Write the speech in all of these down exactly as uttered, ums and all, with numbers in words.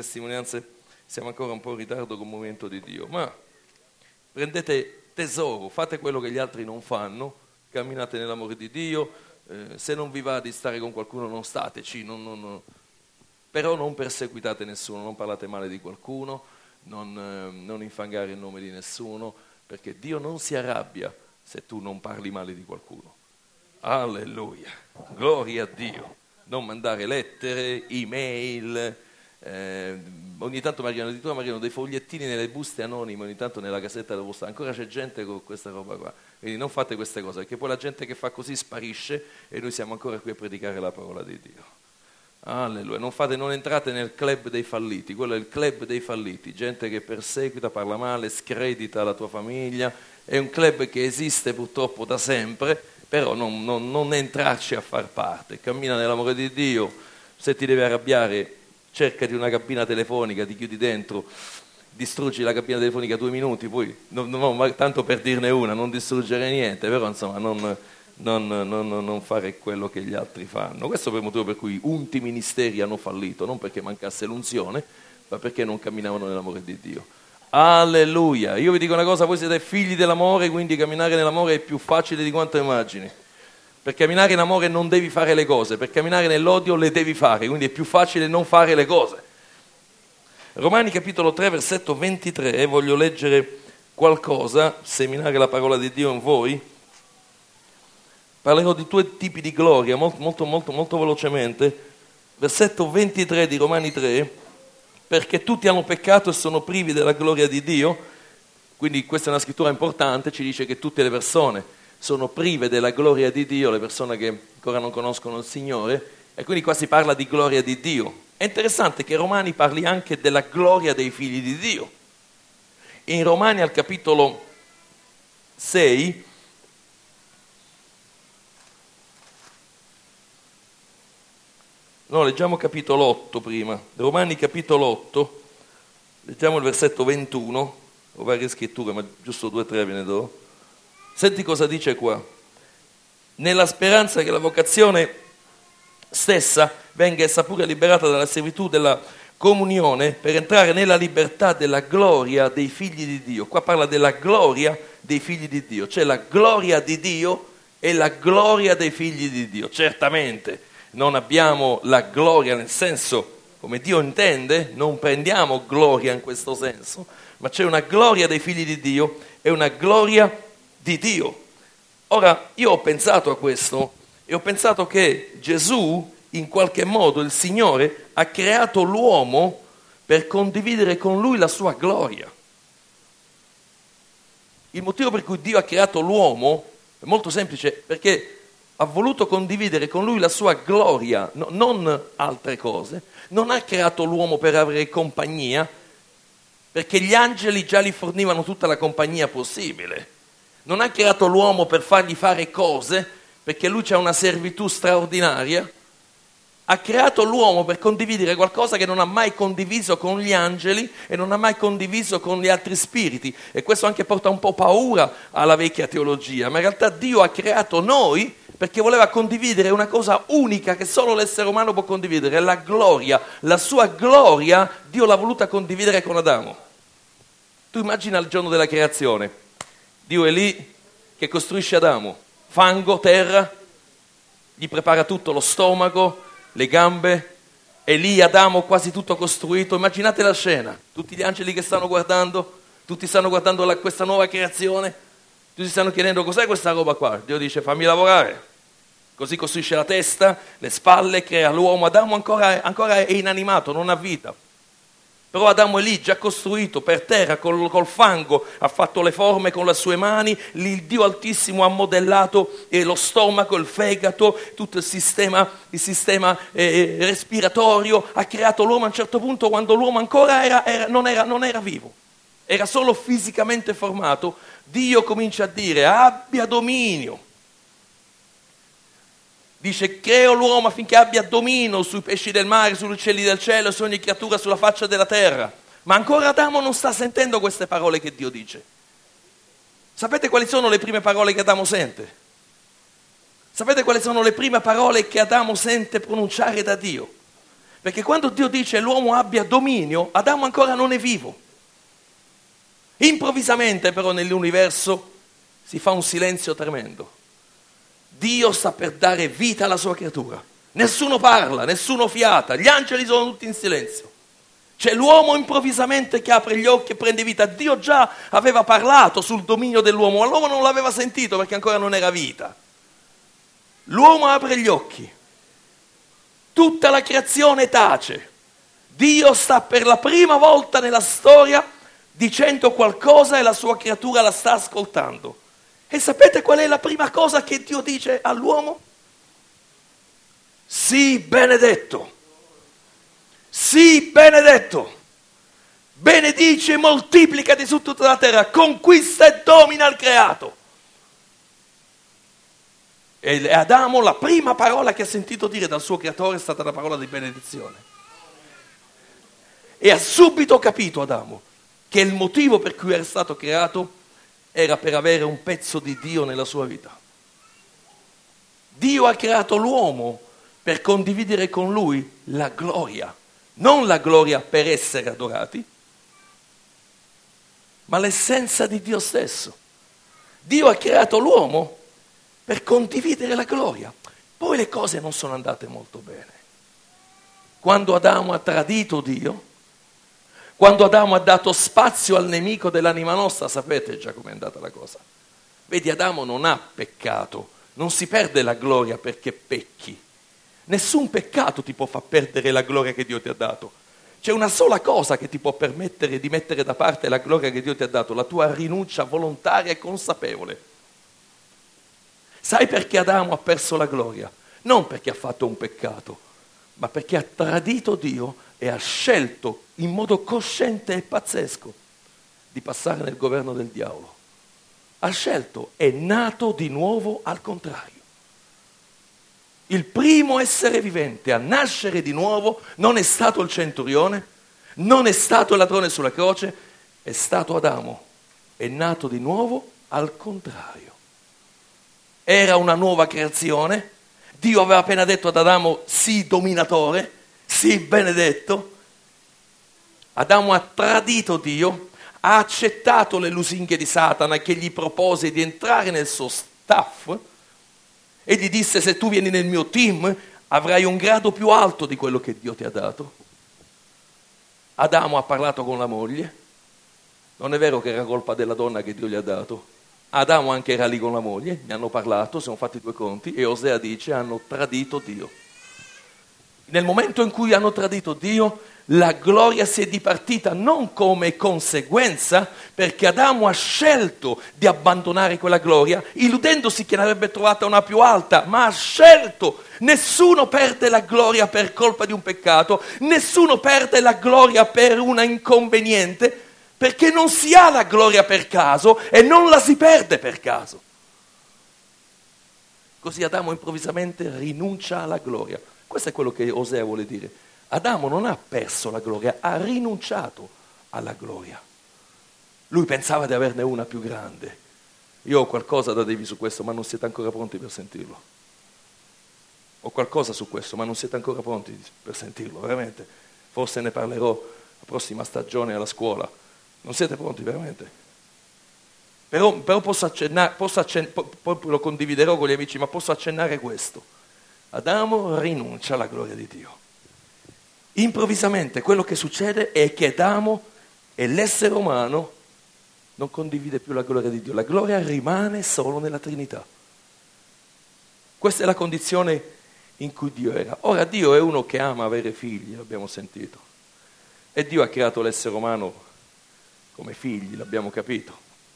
testimonianze siamo ancora un po' in ritardo con il movimento di Dio, ma prendete tesoro, fate quello che gli altri non fanno, camminate nell'amore di Dio, eh, se non vi va di stare con qualcuno non stateci, non, non, non. Però non perseguitate nessuno, non parlate male di qualcuno, non, eh, non infangare il nome di nessuno, perché Dio non si arrabbia se tu non parli male di qualcuno. Alleluia, gloria a Dio. Non mandare lettere, email, eh, ogni tanto mi arrivano, addirittura mi arrivano dei fogliettini nelle buste anonime, ogni tanto nella casetta della posta, ancora c'è gente con questa roba qua, quindi non fate queste cose, perché poi la gente che fa così sparisce e noi siamo ancora qui a predicare la parola di Dio. Alleluia, non fate, non entrate nel club dei falliti, quello è il club dei falliti, gente che perseguita, parla male, scredita la tua famiglia, è un club che esiste purtroppo da sempre, però non, non, non entrarci a far parte, cammina nell'amore di Dio, se ti devi arrabbiare cercati una cabina telefonica, ti chiudi dentro, distruggi la cabina telefonica due minuti, poi non, non, tanto per dirne una, non distruggere niente, però insomma non, non, non, non fare quello che gli altri fanno. Questo è il motivo per cui unti ministeri hanno fallito, non perché mancasse l'unzione, ma perché non camminavano nell'amore di Dio. Alleluia, io vi dico una cosa, voi siete figli dell'amore, quindi camminare nell'amore è più facile di quanto immagini. Per camminare in amore non devi fare le cose, per camminare nell'odio le devi fare, quindi è più facile non fare le cose. Romani capitolo tre, versetto ventitré, voglio leggere qualcosa, seminare la parola di Dio in voi. Parlerò di due tipi di gloria, molto, molto, molto, molto velocemente. Versetto ventitré di Romani tre, perché tutti hanno peccato e sono privi della gloria di Dio, quindi questa è una scrittura importante, ci dice che tutte le persone sono prive della gloria di Dio, le persone che ancora non conoscono il Signore, e quindi qua si parla di gloria di Dio. È interessante che Romani parli anche della gloria dei figli di Dio. In Romani al capitolo sei, no, leggiamo capitolo otto prima, Romani capitolo otto, leggiamo il versetto ventuno, ho varie scritture, ma giusto due o tre ve ne do. Senti cosa dice qua. Nella speranza che la vocazione stessa venga essa pure liberata dalla servitù della comunione per entrare nella libertà della gloria dei figli di Dio. Qua parla della gloria dei figli di Dio, cioè la gloria di Dio e la gloria dei figli di Dio. Certamente non abbiamo la gloria nel senso come Dio intende, non prendiamo gloria in questo senso, ma c'è una gloria dei figli di Dio e una gloria di Dio. Ora, io ho pensato a questo e ho pensato che Gesù, in qualche modo, il Signore, ha creato l'uomo per condividere con lui la sua gloria. Il motivo per cui Dio ha creato l'uomo è molto semplice, perché ha voluto condividere con lui la sua gloria, no, non altre cose. Non ha creato l'uomo per avere compagnia, perché gli angeli già gli fornivano tutta la compagnia possibile. Non ha creato l'uomo per fargli fare cose, perché lui c'ha una servitù straordinaria. Ha creato l'uomo per condividere qualcosa che non ha mai condiviso con gli angeli e non ha mai condiviso con gli altri spiriti. E questo anche porta un po' paura alla vecchia teologia, ma in realtà Dio ha creato noi perché voleva condividere una cosa unica che solo l'essere umano può condividere, la gloria. La sua gloria Dio l'ha voluta condividere con Adamo. Tu immagina il giorno della creazione, Dio è lì che costruisce Adamo, fango, terra, gli prepara tutto, lo stomaco, le gambe, e lì Adamo quasi tutto costruito. Immaginate la scena, tutti gli angeli che stanno guardando, tutti stanno guardando la, questa nuova creazione, tutti stanno chiedendo cos'è questa roba qua. Dio dice fammi lavorare. Così costruisce la testa, le spalle, crea l'uomo. Adamo ancora, ancora è inanimato, non ha vita. Però Adamo è lì, già costruito, per terra, col, col fango, ha fatto le forme con le sue mani, lì il Dio Altissimo ha modellato eh, lo stomaco, il fegato, tutto il sistema, il sistema eh, respiratorio, ha creato l'uomo a un certo punto quando l'uomo ancora era, era, non, era, non era vivo, era solo fisicamente formato. Dio comincia a dire abbia dominio. Dice creo l'uomo affinché abbia dominio sui pesci del mare, sugli uccelli del cielo, su ogni creatura sulla faccia della terra. Ma ancora Adamo non sta sentendo queste parole che Dio dice. Sapete quali sono le prime parole che Adamo sente? Sapete quali sono le prime parole che Adamo sente pronunciare da Dio? Perché quando Dio dice l'uomo abbia dominio, Adamo ancora non è vivo. Improvvisamente però nell'universo si fa un silenzio tremendo. Dio sta per dare vita alla sua creatura. Nessuno parla, nessuno fiata, gli angeli sono tutti in silenzio. C'è l'uomo improvvisamente che apre gli occhi e prende vita. Dio già aveva parlato sul dominio dell'uomo, ma l'uomo non l'aveva sentito perché ancora non era vita. L'uomo apre gli occhi. Tutta la creazione tace. Dio sta per la prima volta nella storia dicendo qualcosa e la sua creatura la sta ascoltando. E sapete qual è la prima cosa che Dio dice all'uomo? Sii benedetto. Sii benedetto. Benedici e moltiplicati su tutta la terra. Conquista e domina il creato. E Adamo, la prima parola che ha sentito dire dal suo creatore è stata la parola di benedizione. E ha subito capito Adamo che il motivo per cui era stato creato era per avere un pezzo di Dio nella sua vita. Dio ha creato l'uomo per condividere con lui la gloria, non la gloria per essere adorati, ma l'essenza di Dio stesso. Dio ha creato l'uomo per condividere la gloria. Poi le cose non sono andate molto bene. Quando Adamo ha tradito Dio, quando Adamo ha dato spazio al nemico dell'anima nostra, sapete già com'è andata la cosa. Vedi, Adamo non ha peccato, non si perde la gloria perché pecchi. Nessun peccato ti può far perdere la gloria che Dio ti ha dato. C'è una sola cosa che ti può permettere di mettere da parte la gloria che Dio ti ha dato, la tua rinuncia volontaria e consapevole. Sai perché Adamo ha perso la gloria? Non perché ha fatto un peccato, ma perché ha tradito Dio e ha scelto in modo cosciente e pazzesco di passare nel governo del diavolo. Ha scelto, è nato di nuovo al contrario. Il primo essere vivente a nascere di nuovo non è stato il centurione, non è stato il ladrone sulla croce, è stato Adamo. È nato di nuovo al contrario. Era una nuova creazione. Dio aveva appena detto ad Adamo, sii dominatore, sii benedetto. Adamo ha tradito Dio, ha accettato le lusinghe di Satana che gli propose di entrare nel suo staff e gli disse: se tu vieni nel mio team avrai un grado più alto di quello che Dio ti ha dato. Adamo ha parlato con la moglie. Non è vero che era colpa della donna che Dio gli ha dato. Adamo anche era lì con la moglie, ne hanno parlato, si sono fatti due conti e Osea dice hanno tradito Dio. Nel momento in cui hanno tradito Dio, la gloria si è dipartita non come conseguenza, perché Adamo ha scelto di abbandonare quella gloria, illudendosi che ne avrebbe trovata una più alta, ma ha scelto. Nessuno perde la gloria per colpa di un peccato, nessuno perde la gloria per una inconveniente, perché non si ha la gloria per caso e non la si perde per caso. Così Adamo improvvisamente rinuncia alla gloria. Questo è quello che Osea vuole dire. Adamo non ha perso la gloria, ha rinunciato alla gloria. Lui pensava di averne una più grande. Io ho qualcosa da dirvi su questo, ma non siete ancora pronti per sentirlo. Ho qualcosa su questo, ma non siete ancora pronti per sentirlo, veramente. Forse ne parlerò la prossima stagione alla scuola. Non siete pronti, veramente? Però, però posso accennare, posso accennare, poi lo condividerò con gli amici, ma posso accennare questo. Adamo rinuncia alla gloria di Dio. Improvvisamente quello che succede è che Adamo e l'essere umano non condivide più la gloria di Dio. La gloria rimane solo nella Trinità. Questa è la condizione in cui Dio era. Ora Dio è uno che ama avere figli, l'abbiamo sentito. E Dio ha creato l'essere umano come figli, l'abbiamo capito.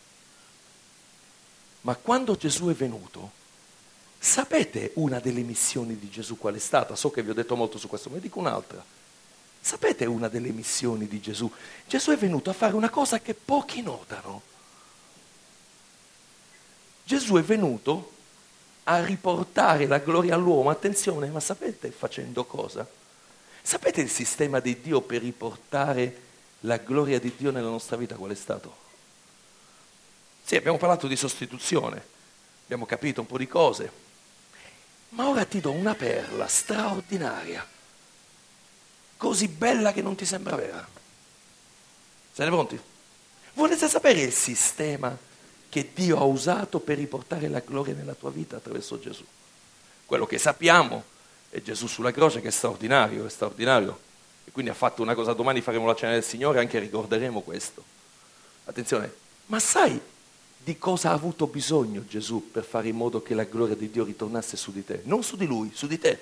Ma quando Gesù è venuto, sapete una delle missioni di Gesù qual è stata? So che vi ho detto molto su questo, ma vi dico un'altra. Sapete una delle missioni di Gesù? Gesù è venuto a fare una cosa che pochi notano. Gesù è venuto a riportare la gloria all'uomo. Attenzione, ma sapete facendo cosa? Sapete il sistema di Dio per riportare la gloria di Dio nella nostra vita qual è stato? Sì, abbiamo parlato di sostituzione, abbiamo capito un po' di cose, ma ora ti do una perla straordinaria. così bella che non ti sembra vera. Siete pronti? Volete sapere il sistema che Dio ha usato per riportare la gloria nella tua vita attraverso Gesù? Quello che sappiamo è Gesù sulla croce, che è straordinario, è straordinario. E quindi ha fatto una cosa, domani faremo la cena del Signore, anche ricorderemo questo. Attenzione, ma sai di cosa ha avuto bisogno Gesù per fare in modo che la gloria di Dio ritornasse su di te? Non su di Lui, su di te.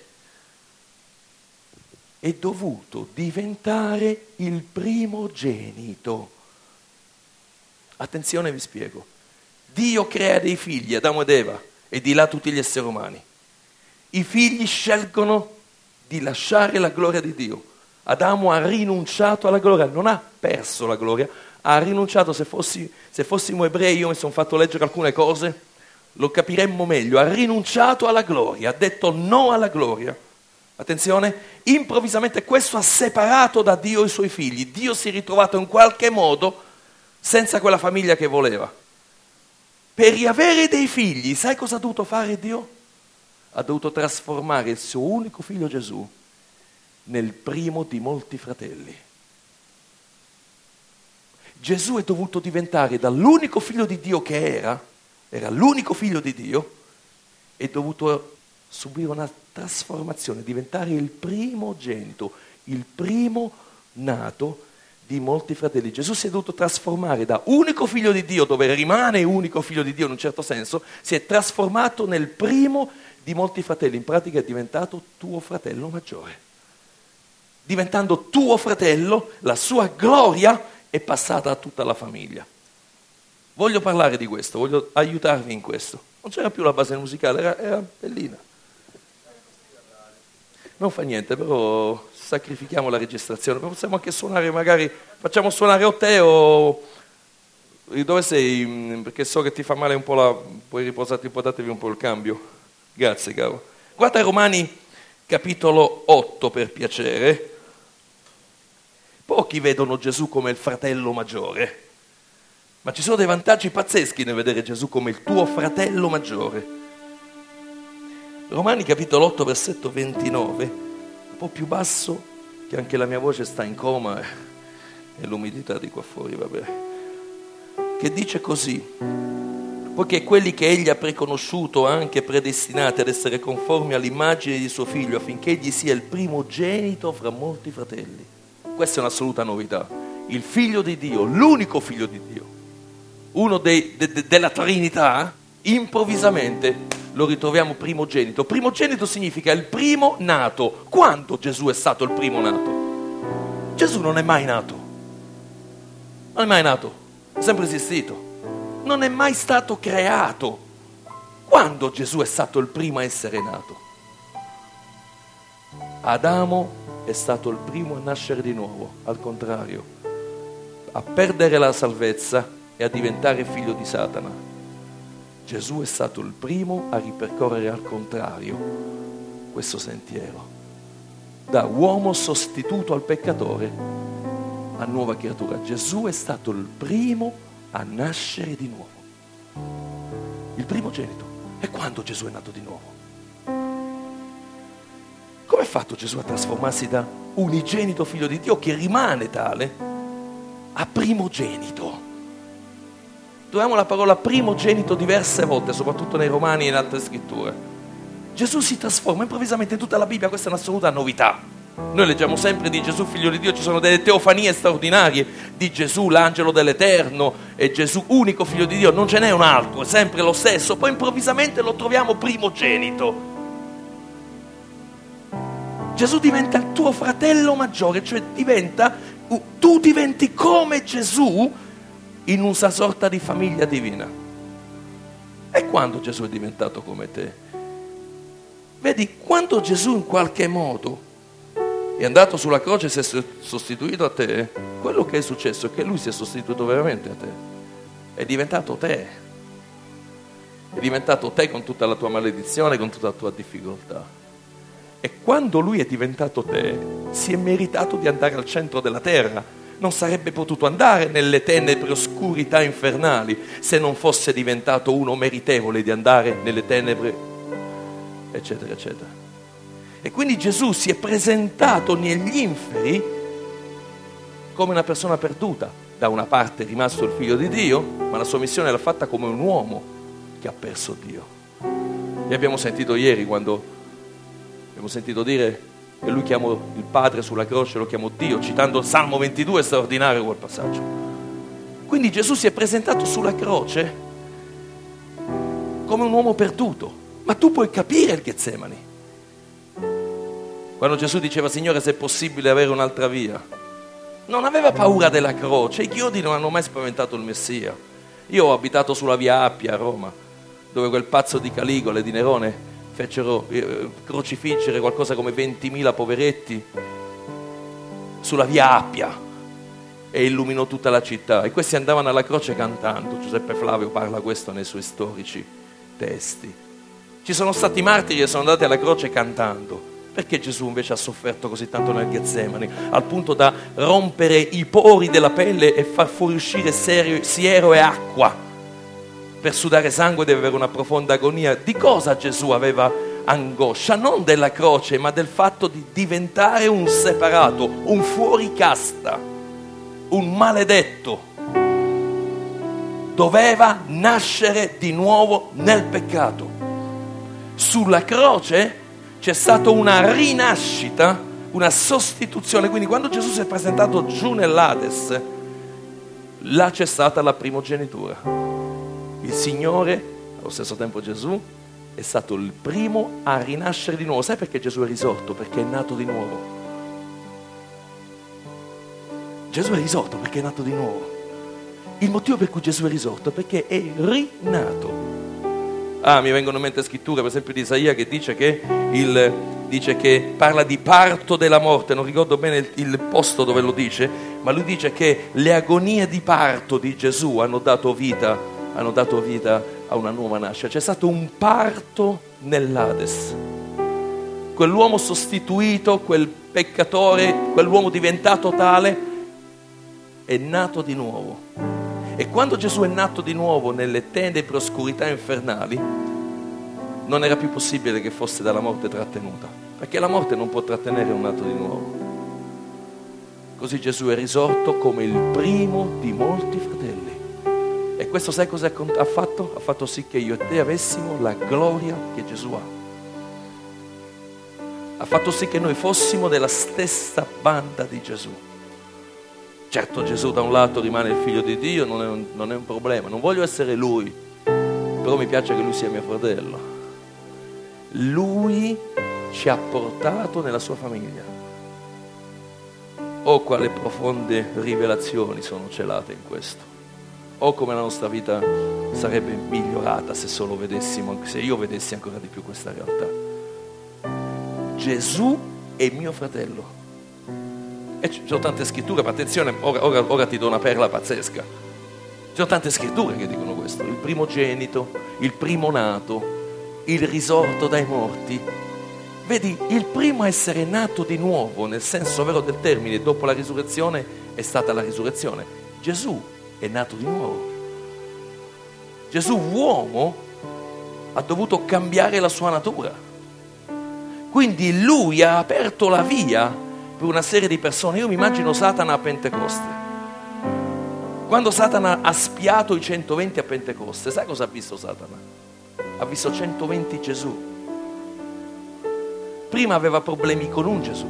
È dovuto diventare il primogenito. Attenzione, vi spiego. Dio crea dei figli, Adamo ed Eva, e di là tutti gli esseri umani. I figli scelgono di lasciare la gloria di Dio. Adamo ha rinunciato alla gloria, non ha perso la gloria, ha rinunciato. Se, fossi, se fossimo ebrei, io mi sono fatto leggere alcune cose, lo capiremmo meglio. Ha rinunciato alla gloria, ha detto no alla gloria. Attenzione, improvvisamente questo ha separato da Dio i suoi figli. Dio si è ritrovato in qualche modo senza quella famiglia che voleva. Per riavere dei figli, sai cosa ha dovuto fare Dio? Ha dovuto trasformare il suo unico figlio Gesù nel primo di molti fratelli. Gesù è dovuto diventare dall'unico figlio di Dio che era, era l'unico figlio di Dio, è dovuto subire una trasformazione, diventare il primogenito, il primo nato di molti fratelli. Gesù si è dovuto trasformare da unico figlio di Dio, dove rimane unico figlio di Dio in un certo senso, si è trasformato nel primo di molti fratelli. In pratica è diventato tuo fratello maggiore. Diventando tuo fratello, la sua gloria è passata a tutta la famiglia. Voglio parlare di questo, voglio aiutarvi in questo. Non c'era più la base musicale, era, era bellina. Non fa niente, però sacrifichiamo la registrazione. Possiamo anche suonare, magari facciamo suonare o te o dove sei, perché so che ti fa male un po' la, puoi riposarti un po', datevi un po' il cambio. Grazie caro. Guarda Romani capitolo otto per piacere. Pochi vedono Gesù come il fratello maggiore, ma ci sono dei vantaggi pazzeschi nel vedere Gesù come il tuo fratello maggiore. Romani capitolo otto versetto ventinove, un po' più basso, che anche la mia voce sta in coma e l'umidità di qua fuori, vabbè, che dice così: poiché quelli che egli ha preconosciuto ha anche predestinati ad essere conformi all'immagine di suo figlio, affinché egli sia il primogenito fra molti fratelli. Questa è un'assoluta novità. Il figlio di Dio, l'unico figlio di Dio, uno dei, de, de, della Trinità, improvvisamente lo ritroviamo primogenito. Primogenito significa il primo nato. Quando Gesù è stato il primo nato? Gesù non è mai nato. Non è mai nato, è sempre esistito. Non è mai stato creato. Quando Gesù è stato il primo a essere nato? Adamo è stato il primo a nascere di nuovo, al contrario, a perdere la salvezza e a diventare figlio di Satana. Gesù è stato il primo a ripercorrere al contrario questo sentiero, da uomo sostituto al peccatore a nuova creatura. Gesù è stato il primo a nascere di nuovo, il primogenito. E quando Gesù è nato di nuovo? Come ha fatto Gesù a trasformarsi da unigenito figlio di Dio, che rimane tale, a primogenito? Troviamo la parola primogenito diverse volte, soprattutto nei Romani e in altre scritture. Gesù si trasforma improvvisamente in tutta la Bibbia. Questa è un'assoluta novità. Noi leggiamo sempre di Gesù figlio di Dio, ci sono delle teofanie straordinarie di Gesù, l'angelo dell'Eterno, e Gesù unico figlio di Dio. Non ce n'è un altro, è sempre lo stesso. Poi improvvisamente lo troviamo primogenito. Gesù diventa il tuo fratello maggiore, cioè diventa, tu diventi come Gesù in una sorta di famiglia divina. E quando Gesù è diventato come te? Vedi, quando Gesù in qualche modo è andato sulla croce e si è sostituito a te, quello che è successo è che lui si è sostituito veramente a te. È diventato te. È diventato te con tutta la tua maledizione, con tutta la tua difficoltà. E quando lui è diventato te, si è meritato di andare al centro della terra. Non sarebbe potuto andare nelle tenebre oscurità infernali se non fosse diventato uno meritevole di andare nelle tenebre, eccetera, eccetera. E quindi Gesù si è presentato negli inferi come una persona perduta. Da una parte è rimasto il figlio di Dio, ma la sua missione l'ha fatta come un uomo che ha perso Dio. E abbiamo sentito ieri, quando abbiamo sentito dire che lui chiamò il Padre sulla croce, lo chiamò Dio, citando il Salmo ventidue, è straordinario quel passaggio. Quindi Gesù si è presentato sulla croce come un uomo perduto. Ma tu puoi capire il Getsemani. Quando Gesù diceva: Signore, se è possibile avere un'altra via, non aveva paura della croce. I chiodi non hanno mai spaventato il Messia. Io ho abitato sulla via Appia a Roma, dove quel pazzo di Caligula e di Nerone fecero eh, crocifiggere qualcosa come ventimila poveretti sulla via Appia, e illuminò tutta la città, e questi andavano alla croce cantando. Giuseppe Flavio parla questo nei suoi storici testi. Ci sono stati martiri che sono andati alla croce cantando. Perché Gesù invece ha sofferto così tanto nel Getsemani, al punto da rompere i pori della pelle e far fuoriuscire siero e acqua? Per sudare sangue deve avere una profonda agonia. Di cosa Gesù aveva angoscia? Non della croce, ma del fatto di diventare un separato, un fuoricasta, un maledetto. Doveva nascere di nuovo nel peccato. Sulla croce c'è stata una rinascita, una sostituzione. Quindi quando Gesù si è presentato giù nell'Ades, là c'è stata la primogenitura. Il Signore, allo stesso tempo Gesù, è stato il primo a rinascere di nuovo. Sai perché Gesù è risorto? Perché è nato di nuovo. Gesù è risorto perché è nato di nuovo. Il motivo per cui Gesù è risorto è perché è rinato. Ah, mi vengono in mente scritture, per esempio di Isaia, che dice che, il, dice che parla di parto della morte. Non ricordo bene il, il posto dove lo dice, ma lui dice che le agonie di parto di Gesù hanno dato vita, hanno dato vita a una nuova nascita. C'è stato un parto nell'Ades. Quell'uomo sostituito, quel peccatore, quell'uomo diventato tale, è nato di nuovo. E quando Gesù è nato di nuovo nelle tenebre oscurità infernali, non era più possibile che fosse dalla morte trattenuta, perché la morte non può trattenere un nato di nuovo. Così Gesù è risorto come il primo di molti fratelli. E questo sai cosa ha fatto? Ha fatto sì che io e te avessimo la gloria che Gesù ha. Ha fatto sì che noi fossimo della stessa banda di Gesù. Certo, Gesù da un lato rimane il figlio di Dio, non è, un, non è un problema, non voglio essere lui, però mi piace che lui sia mio fratello. Lui ci ha portato nella sua famiglia. Oh, quale profonde rivelazioni sono celate in questo. Oh, come la nostra vita sarebbe migliorata se solo vedessimo, se io vedessi ancora di più questa realtà. Gesù è mio fratello. E ci sono tante scritture, ma attenzione, ora, ora, ora ti do una perla pazzesca. Ci sono tante scritture che dicono questo: il primogenito, il primo nato, il risorto dai morti. Vedi, il primo a essere nato di nuovo, nel senso vero del termine, dopo la risurrezione, è stata la risurrezione. Gesù è nato di nuovo. Gesù, uomo, ha dovuto cambiare la sua natura. Quindi lui ha aperto la via per una serie di persone. Io mi immagino Satana a Pentecoste. Quando Satana ha spiato i centoventi a Pentecoste, sai cosa ha visto Satana? Ha visto centoventi Gesù. Prima aveva problemi con un Gesù,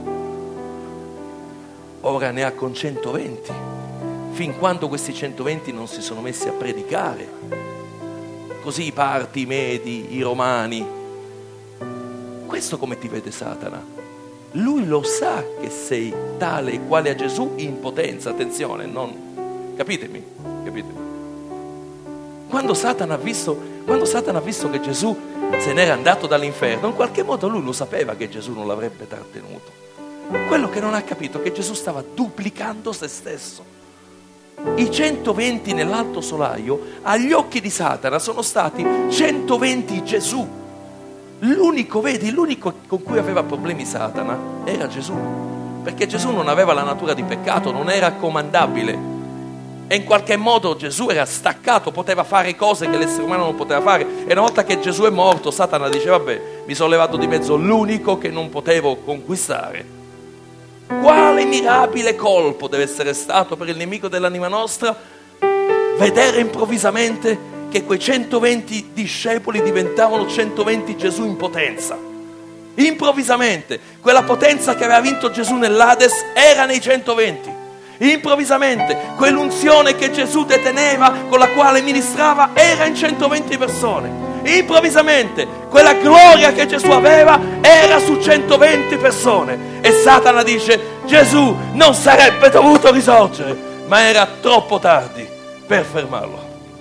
ora ne ha con centoventi, fin quando questi centoventi non si sono messi a predicare. Così i parti, i Medi, i Romani. Questo come ti vede Satana? Lui lo sa che sei tale e quale a Gesù in potenza, attenzione, non... Capitemi, capitemi. Quando Satana ha visto, quando Satana ha visto che Gesù se n'era andato dall'inferno, in qualche modo lui lo sapeva che Gesù non l'avrebbe trattenuto. Quello che non ha capito è che Gesù stava duplicando se stesso. I centoventi nell'alto solaio, agli occhi di Satana, sono stati centoventi Gesù. L'unico, vedi, l'unico con cui aveva problemi Satana era Gesù, perché Gesù non aveva la natura di peccato, non era comandabile. E in qualche modo Gesù era staccato, poteva fare cose che l'essere umano non poteva fare. E una volta che Gesù è morto, Satana dice: vabbè, mi sono levato di mezzo l'unico che non potevo conquistare. Quale mirabile colpo deve essere stato per il nemico dell'anima nostra vedere improvvisamente che quei centoventi discepoli diventavano centoventi Gesù in potenza. Improvvisamente quella potenza che aveva vinto Gesù nell'Ades era nei centoventi. Improvvisamente quell'unzione che Gesù deteneva, con la quale ministrava, era in centoventi persone. Improvvisamente quella gloria che Gesù aveva era su centoventi persone. E Satana dice: Gesù non sarebbe dovuto risorgere, ma era troppo tardi per fermarlo.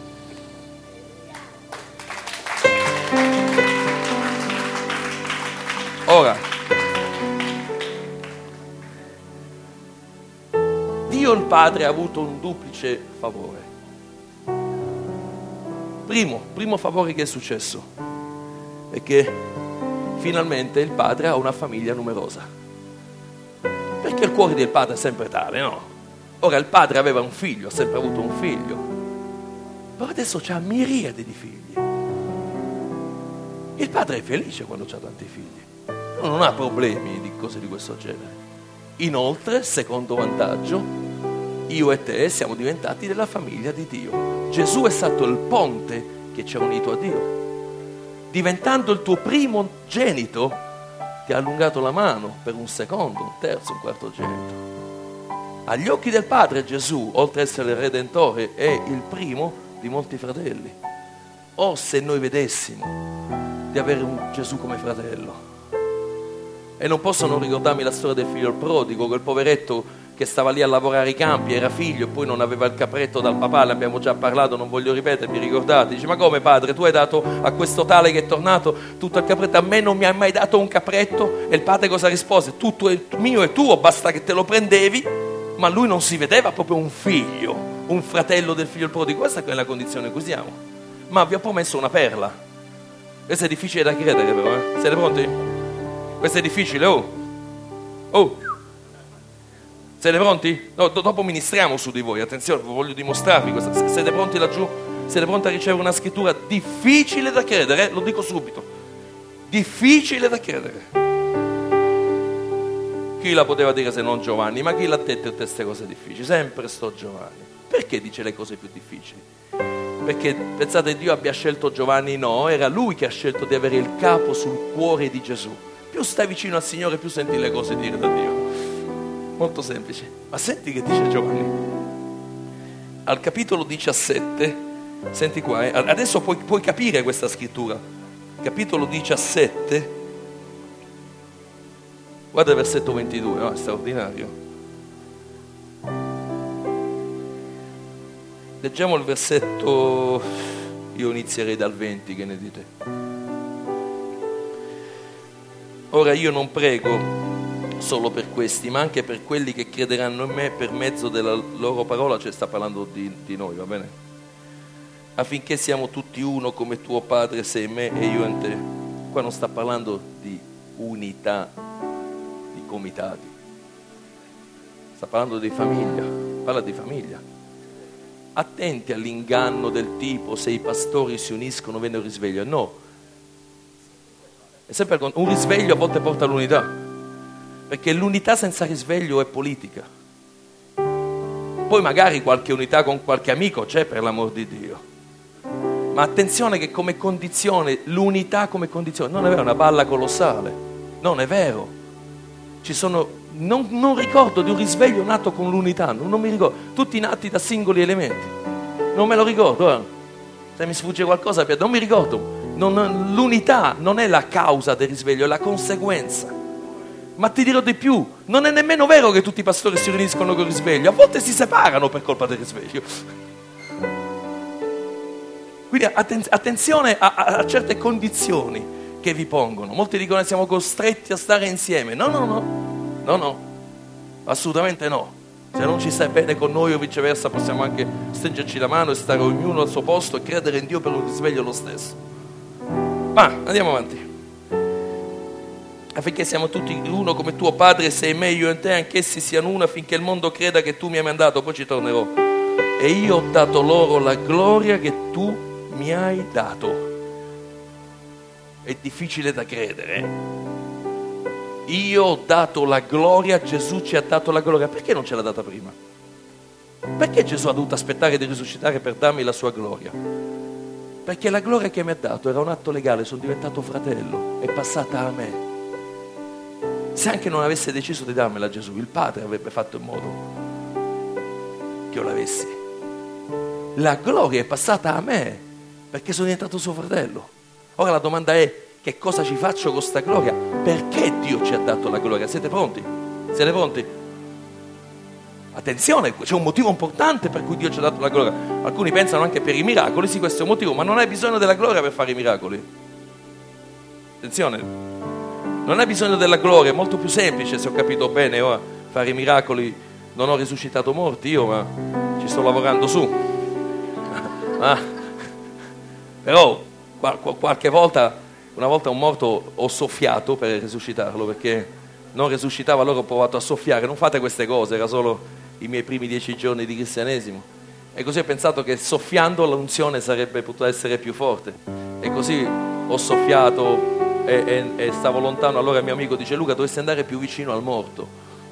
Ora, Dio il Padre ha avuto un duplice favore. Primo, primo favore che è successo è che finalmente il Padre ha una famiglia numerosa. Perché il cuore del Padre è sempre tale, no? Ora il Padre aveva un figlio, ha sempre avuto un figlio, però adesso c'ha miriadi di figli. Il Padre è felice quando c'ha tanti figli, non ha problemi di cose di questo genere. Inoltre, secondo vantaggio, io e te siamo diventati della famiglia di Dio. Gesù è stato il ponte che ci ha unito a Dio. Diventando il tuo primogenito, ti ha allungato la mano per un secondo, un terzo, un quartogenito. Agli occhi del Padre Gesù, oltre ad essere il Redentore, è il primo di molti fratelli. Oh, se noi vedessimo di avere un Gesù come fratello. E non posso non ricordarmi la storia del figlio prodigo, quel poveretto che stava lì a lavorare i campi, era figlio e poi non aveva il capretto dal papà, ne abbiamo già parlato, non voglio ripetermi, ricordate? Dice: ma come padre, tu hai dato a questo tale che è tornato tutto il capretto, a me non mi hai mai dato un capretto? E il padre cosa rispose? Tutto è mio e tuo, basta che te lo prendevi. Ma lui non si vedeva proprio un figlio, un fratello del figlio prodigo. Questa è la condizione in cui siamo. Ma vi ho promesso una perla. Questo è difficile da credere però, eh? Siete pronti? Questo è difficile, oh! Oh! Siete pronti? No, do- dopo ministriamo su di voi, attenzione, voglio dimostrarvi questa. Siete pronti laggiù? Siete pronti a ricevere una scrittura difficile da credere? Eh? Lo dico subito. Difficile da credere. Chi la poteva dire se non Giovanni? Ma chi l'ha detto tutte queste cose difficili? Sempre sto Giovanni. Perché dice le cose più difficili? Perché pensate Dio abbia scelto Giovanni? No, era lui che ha scelto di avere il capo sul cuore di Gesù. Più stai vicino al Signore, più senti le cose dire da Dio. Molto semplice. Ma senti che dice Giovanni al capitolo diciassette. Senti qua, eh? Adesso puoi, puoi capire questa scrittura. Capitolo diciassette, guarda il versetto ventidue, no? È straordinario. Leggiamo il versetto, io inizierei dal venti, che ne dite? Ora io non prego solo per questi, ma anche per quelli che crederanno in me per mezzo della loro parola, cioè sta parlando di, di noi, va bene? Affinché siamo tutti uno come tuo Padre sei in me e io in te. Qua non sta parlando di unità, di comitati, sta parlando di famiglia, parla di famiglia. Attenti all'inganno del tipo: se i pastori si uniscono viene un risveglio. No, è sempre un risveglio a volte porta all'unità. Perché l'unità senza risveglio è politica. Poi magari qualche unità con qualche amico c'è, per l'amor di Dio. Ma attenzione che come condizione, l'unità come condizione, non è vero, è una balla colossale. Non è vero. Ci sono, non, non ricordo di un risveglio nato con l'unità, non, non mi ricordo. Tutti nati da singoli elementi. Non me lo ricordo, eh. Se mi sfugge qualcosa, non mi ricordo. Non, l'unità non è la causa del risveglio, è la conseguenza. Ma ti dirò di più, non è nemmeno vero che tutti i pastori si riuniscono col risveglio, a volte si separano per colpa del risveglio. Quindi atten- attenzione a, a, a certe condizioni che vi pongono. Molti dicono che siamo costretti a stare insieme. No, no, no, no, no, assolutamente no. Se non ci stai bene con noi o viceversa, possiamo anche stringerci la mano e stare ognuno al suo posto e credere in Dio per un risveglio lo stesso. Ma andiamo avanti. Affinché siamo tutti uno come tuo Padre sei in me, io in te, anch'essi siano uno, affinché il mondo creda che tu mi hai mandato. Poi ci tornerò. e io ho dato loro la gloria che tu mi hai dato. È difficile da credere, eh? Io ho dato la gloria, Gesù ci ha dato la gloria. Perché non ce l'ha data prima? Perché Gesù ha dovuto aspettare di risuscitare per darmi la sua gloria? Perché la gloria che mi ha dato era un atto legale, sono diventato fratello, è passata a me. Se anche non avesse deciso di darmela Gesù, il Padre avrebbe fatto in modo che io l'avessi. La gloria è passata a me perché sono diventato suo fratello. Ora la domanda è: che cosa ci faccio con questa gloria? Perché Dio ci ha dato la gloria? Siete pronti? Siete pronti? Attenzione, c'è un motivo importante per cui Dio ci ha dato la gloria. Alcuni pensano anche per i miracoli, sì, questo è un motivo, ma non hai bisogno della gloria per fare i miracoli. Attenzione, non hai bisogno della gloria, è molto più semplice, se ho capito bene, ora fare i miracoli. Non ho risuscitato morti io, ma ci sto lavorando su. Ah. Però qualche volta, una volta un morto ho soffiato per risuscitarlo, perché non risuscitava, allora ho provato a soffiare. Non fate queste cose, era solo i miei primi dieci giorni di cristianesimo, e così ho pensato che soffiando l'unzione sarebbe potuta essere più forte, e così ho soffiato e, e, e stavo lontano. Allora il mio amico dice: Luca, dovresti andare più vicino al morto.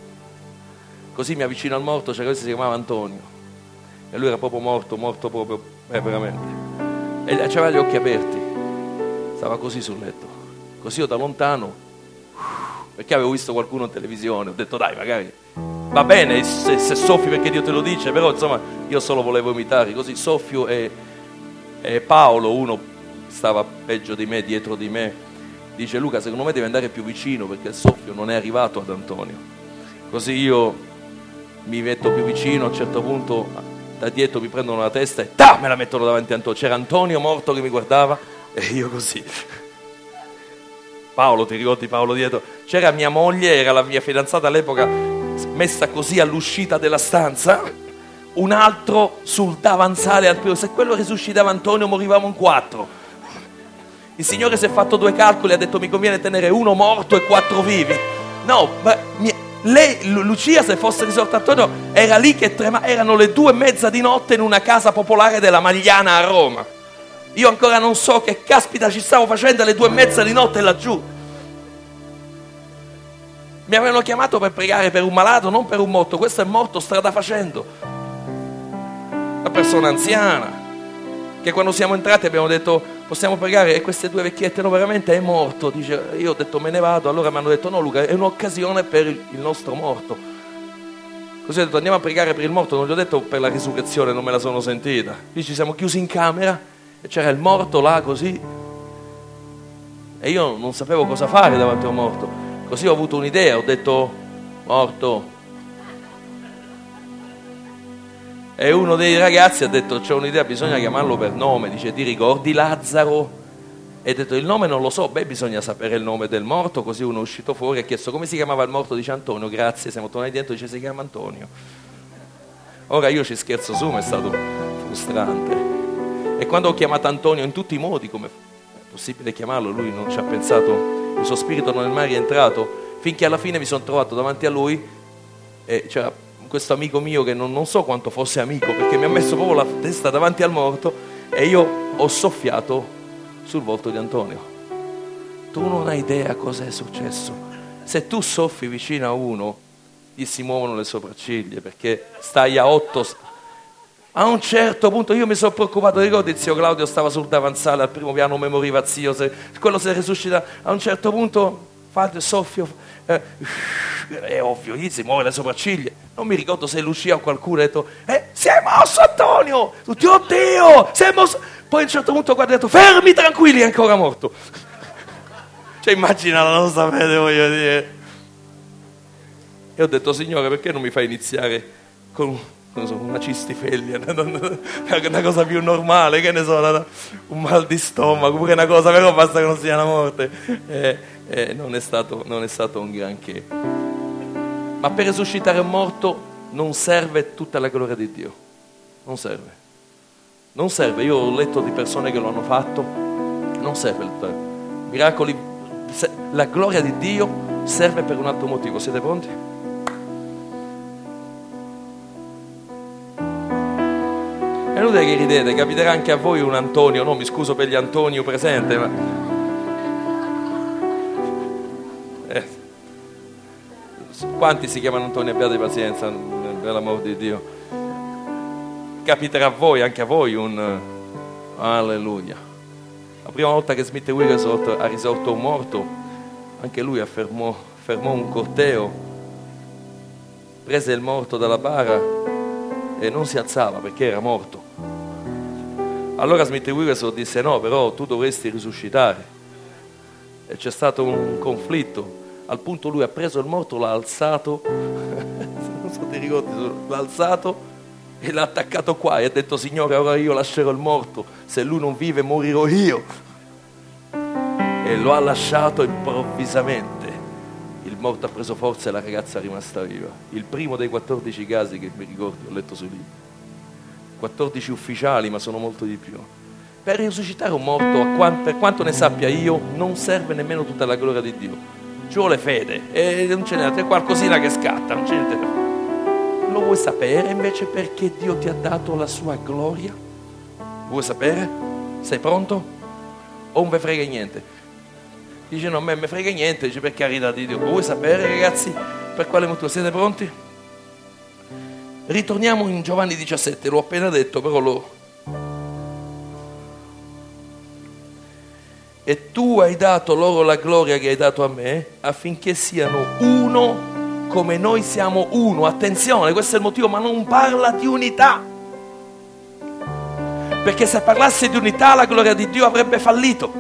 Così mi avvicino al morto, cioè questo si chiamava Antonio, e lui era proprio morto, morto proprio, eh, veramente, e aveva gli occhi aperti, stava così sul letto. Così io da lontano, perché avevo visto qualcuno in televisione, ho detto dai, magari va bene se, se soffi perché Dio te lo dice, però insomma io solo volevo imitare. Così soffio e, e Paolo, uno stava peggio di me, dietro di me, dice: Luca, secondo me devi andare più vicino perché il soffio non è arrivato ad Antonio. Così io mi metto più vicino, a un certo punto da dietro mi prendono la testa e ta, me la mettono davanti a Antonio. C'era Antonio morto che mi guardava e io così. Paolo, ti ricordi Paolo dietro? C'era mia moglie, era la mia fidanzata all'epoca, messa così all'uscita della stanza, un altro sul davanzale al primo. Se quello risuscitava Antonio morivamo in quattro. Il Signore si è fatto due calcoli, ha detto: mi conviene tenere uno morto e quattro vivi. No, ma mi, lei, Lucia, se fosse risorto Antonio, era lì che tremava. Erano le due e mezza di notte in una casa popolare della Magliana a Roma. Io ancora non so che caspita ci stavo facendo alle due e mezza di notte laggiù. Mi avevano chiamato per pregare per un malato, non per un morto. Questo è morto strada facendo. Una persona anziana, che quando siamo entrati abbiamo detto: possiamo pregare? E queste due vecchiette: no, veramente è morto. Dice, io ho detto me ne vado. Allora mi hanno detto: no Luca, è un'occasione per il, il nostro morto. Così ho detto: andiamo a pregare per il morto. Non gli ho detto per la risurrezione, non me la sono sentita. Qui ci siamo chiusi in camera e c'era il morto là così, e io non sapevo cosa fare davanti a un morto. Così ho avuto un'idea, ho detto: morto. E uno dei ragazzi ha detto: c'è un'idea, bisogna chiamarlo per nome. Dice: ti ricordi Lazzaro? E ho detto: il nome non lo so. Beh, bisogna sapere il nome del morto. Così uno è uscito fuori e ha chiesto come si chiamava il morto. Dice: Antonio. Grazie, siamo tornati dentro, dice: si chiama Antonio. Ora io ci scherzo su, ma è stato frustrante. E quando ho chiamato Antonio in tutti i modi, come è possibile chiamarlo, lui non ci ha pensato, il suo spirito non è mai rientrato, finché alla fine mi sono trovato davanti a lui e c'era questo amico mio che non, non so quanto fosse amico, perché mi ha messo proprio la testa davanti al morto e io ho soffiato sul volto di Antonio. Tu non hai idea cosa è successo. Se tu soffi vicino a uno, gli si muovono le sopracciglia, perché stai a otto. A un certo punto io mi sono preoccupato. Ricordi, zio Claudio stava sul davanzale al primo piano, mi moriva zio, se quello si risuscita. A un certo punto fate soffio, eh, è ovvio, gli si muove le sopracciglia. Non mi ricordo se Lucia o qualcuno ha detto: eh, si è mosso Antonio. Tutti: oddio, si è mosso. Poi a un certo punto guarda, ha detto: fermi tranquilli, è ancora morto. Cioè immagina la nostra fede, voglio dire. E ho detto: Signore, perché non mi fai iniziare con non so, una cistifellea, una cosa più normale, che ne so, un mal di stomaco, pure una cosa, però basta che non sia una morte. Eh, eh, non è stato, non è stato un granché. Ma per risuscitare un morto non serve tutta la gloria di Dio, non serve, non serve. Io ho letto di persone che lo hanno fatto, non serve. Miracoli, la gloria di Dio serve per un altro motivo. Siete pronti? inutile che ridete, capiterà anche a voi un Antonio, no, mi scuso per gli Antonio presenti, ma eh. quanti si chiamano Antonio? Abbiate pazienza, per l'amor di Dio. Capiterà a voi, anche a voi un alleluia. La prima volta che Smith Wigglesworth ha risolto un morto, anche lui affermò, fermò un corteo, prese il morto dalla bara e non si alzava perché era morto. Allora Smith Wigglesworth disse: no, però tu dovresti risuscitare. E c'è stato un conflitto, al punto lui ha preso il morto, l'ha alzato non so ti ricordi, l'ha alzato e l'ha attaccato qua e ha detto: Signore, ora io lascerò il morto, se lui non vive morirò io. E lo ha lasciato improvvisamente. Il morto ha preso forza e la ragazza è rimasta viva. Il primo dei quattordici casi che mi ricordo, ho letto sul libro. quattordici ufficiali, ma sono molto di più. Per risuscitare un morto, a quanto, per quanto ne sappia io, non serve nemmeno tutta la gloria di Dio. Ci vuole fede e non c'è niente, è qualcosina che scatta, non c'è niente. Lo vuoi sapere invece perché Dio ti ha dato la sua gloria? Vuoi sapere? Sei pronto? O non ve frega niente? Dice: no, a me me frega niente. Dice: per carità di Dio. Vuoi sapere, ragazzi, per quale motivo? Siete pronti? Ritorniamo in Giovanni diciassette, l'ho appena detto, però lo... E tu hai dato loro la gloria che hai dato a me, affinché siano uno come noi siamo uno. Attenzione, questo è il motivo, ma non parla di unità. Perché se parlasse di unità, la gloria di Dio avrebbe fallito.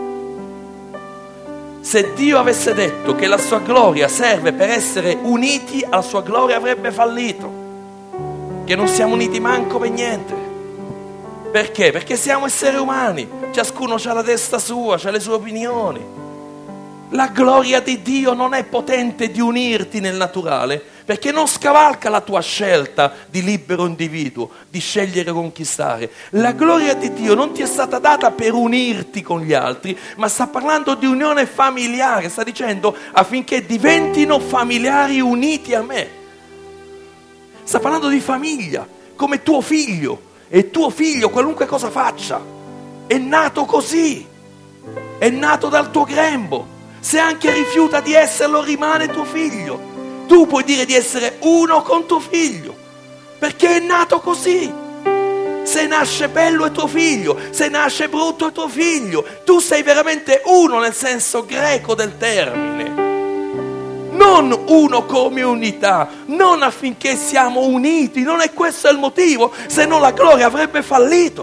Se Dio avesse detto che la sua gloria serve per essere uniti, la sua gloria avrebbe fallito. Che non siamo uniti manco per niente. Perché? Perché siamo esseri umani, ciascuno ha la testa sua, ha le sue opinioni. La gloria di Dio non è potente di unirti nel naturale, perché non scavalca la tua scelta di libero individuo, di scegliere conquistare. La gloria di Dio non ti è stata data per unirti con gli altri, ma sta parlando di unione familiare, sta dicendo affinché diventino familiari uniti a me. Sta parlando di famiglia, come tuo figlio. E tuo figlio, qualunque cosa faccia, è nato così, è nato dal tuo grembo. Se anche rifiuta di esserlo, rimane tuo figlio. Tu puoi dire di essere uno con tuo figlio, perché è nato così. Se nasce bello è tuo figlio, se nasce brutto è tuo figlio. Tu sei veramente uno nel senso greco del termine. Non uno come unità, non affinché siamo uniti, non è questo il motivo, se no la gloria avrebbe fallito.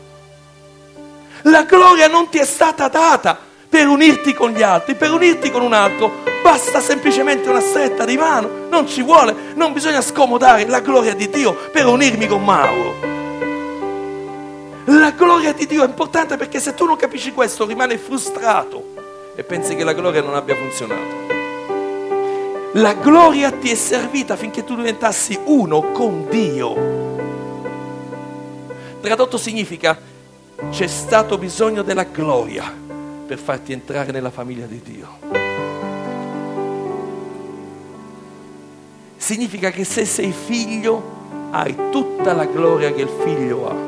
La gloria non ti è stata data per unirti con gli altri, per unirti con un altro basta semplicemente una stretta di mano, non ci vuole, non bisogna scomodare la gloria di Dio per unirmi con Mauro. La gloria di Dio è importante, perché se tu non capisci questo rimani frustrato e pensi che la gloria non abbia funzionato. La gloria ti è servita affinché tu diventassi uno con Dio. Tradotto significa: c'è stato bisogno della gloria per farti entrare nella famiglia di Dio. Significa che se sei figlio hai tutta la gloria che il figlio ha.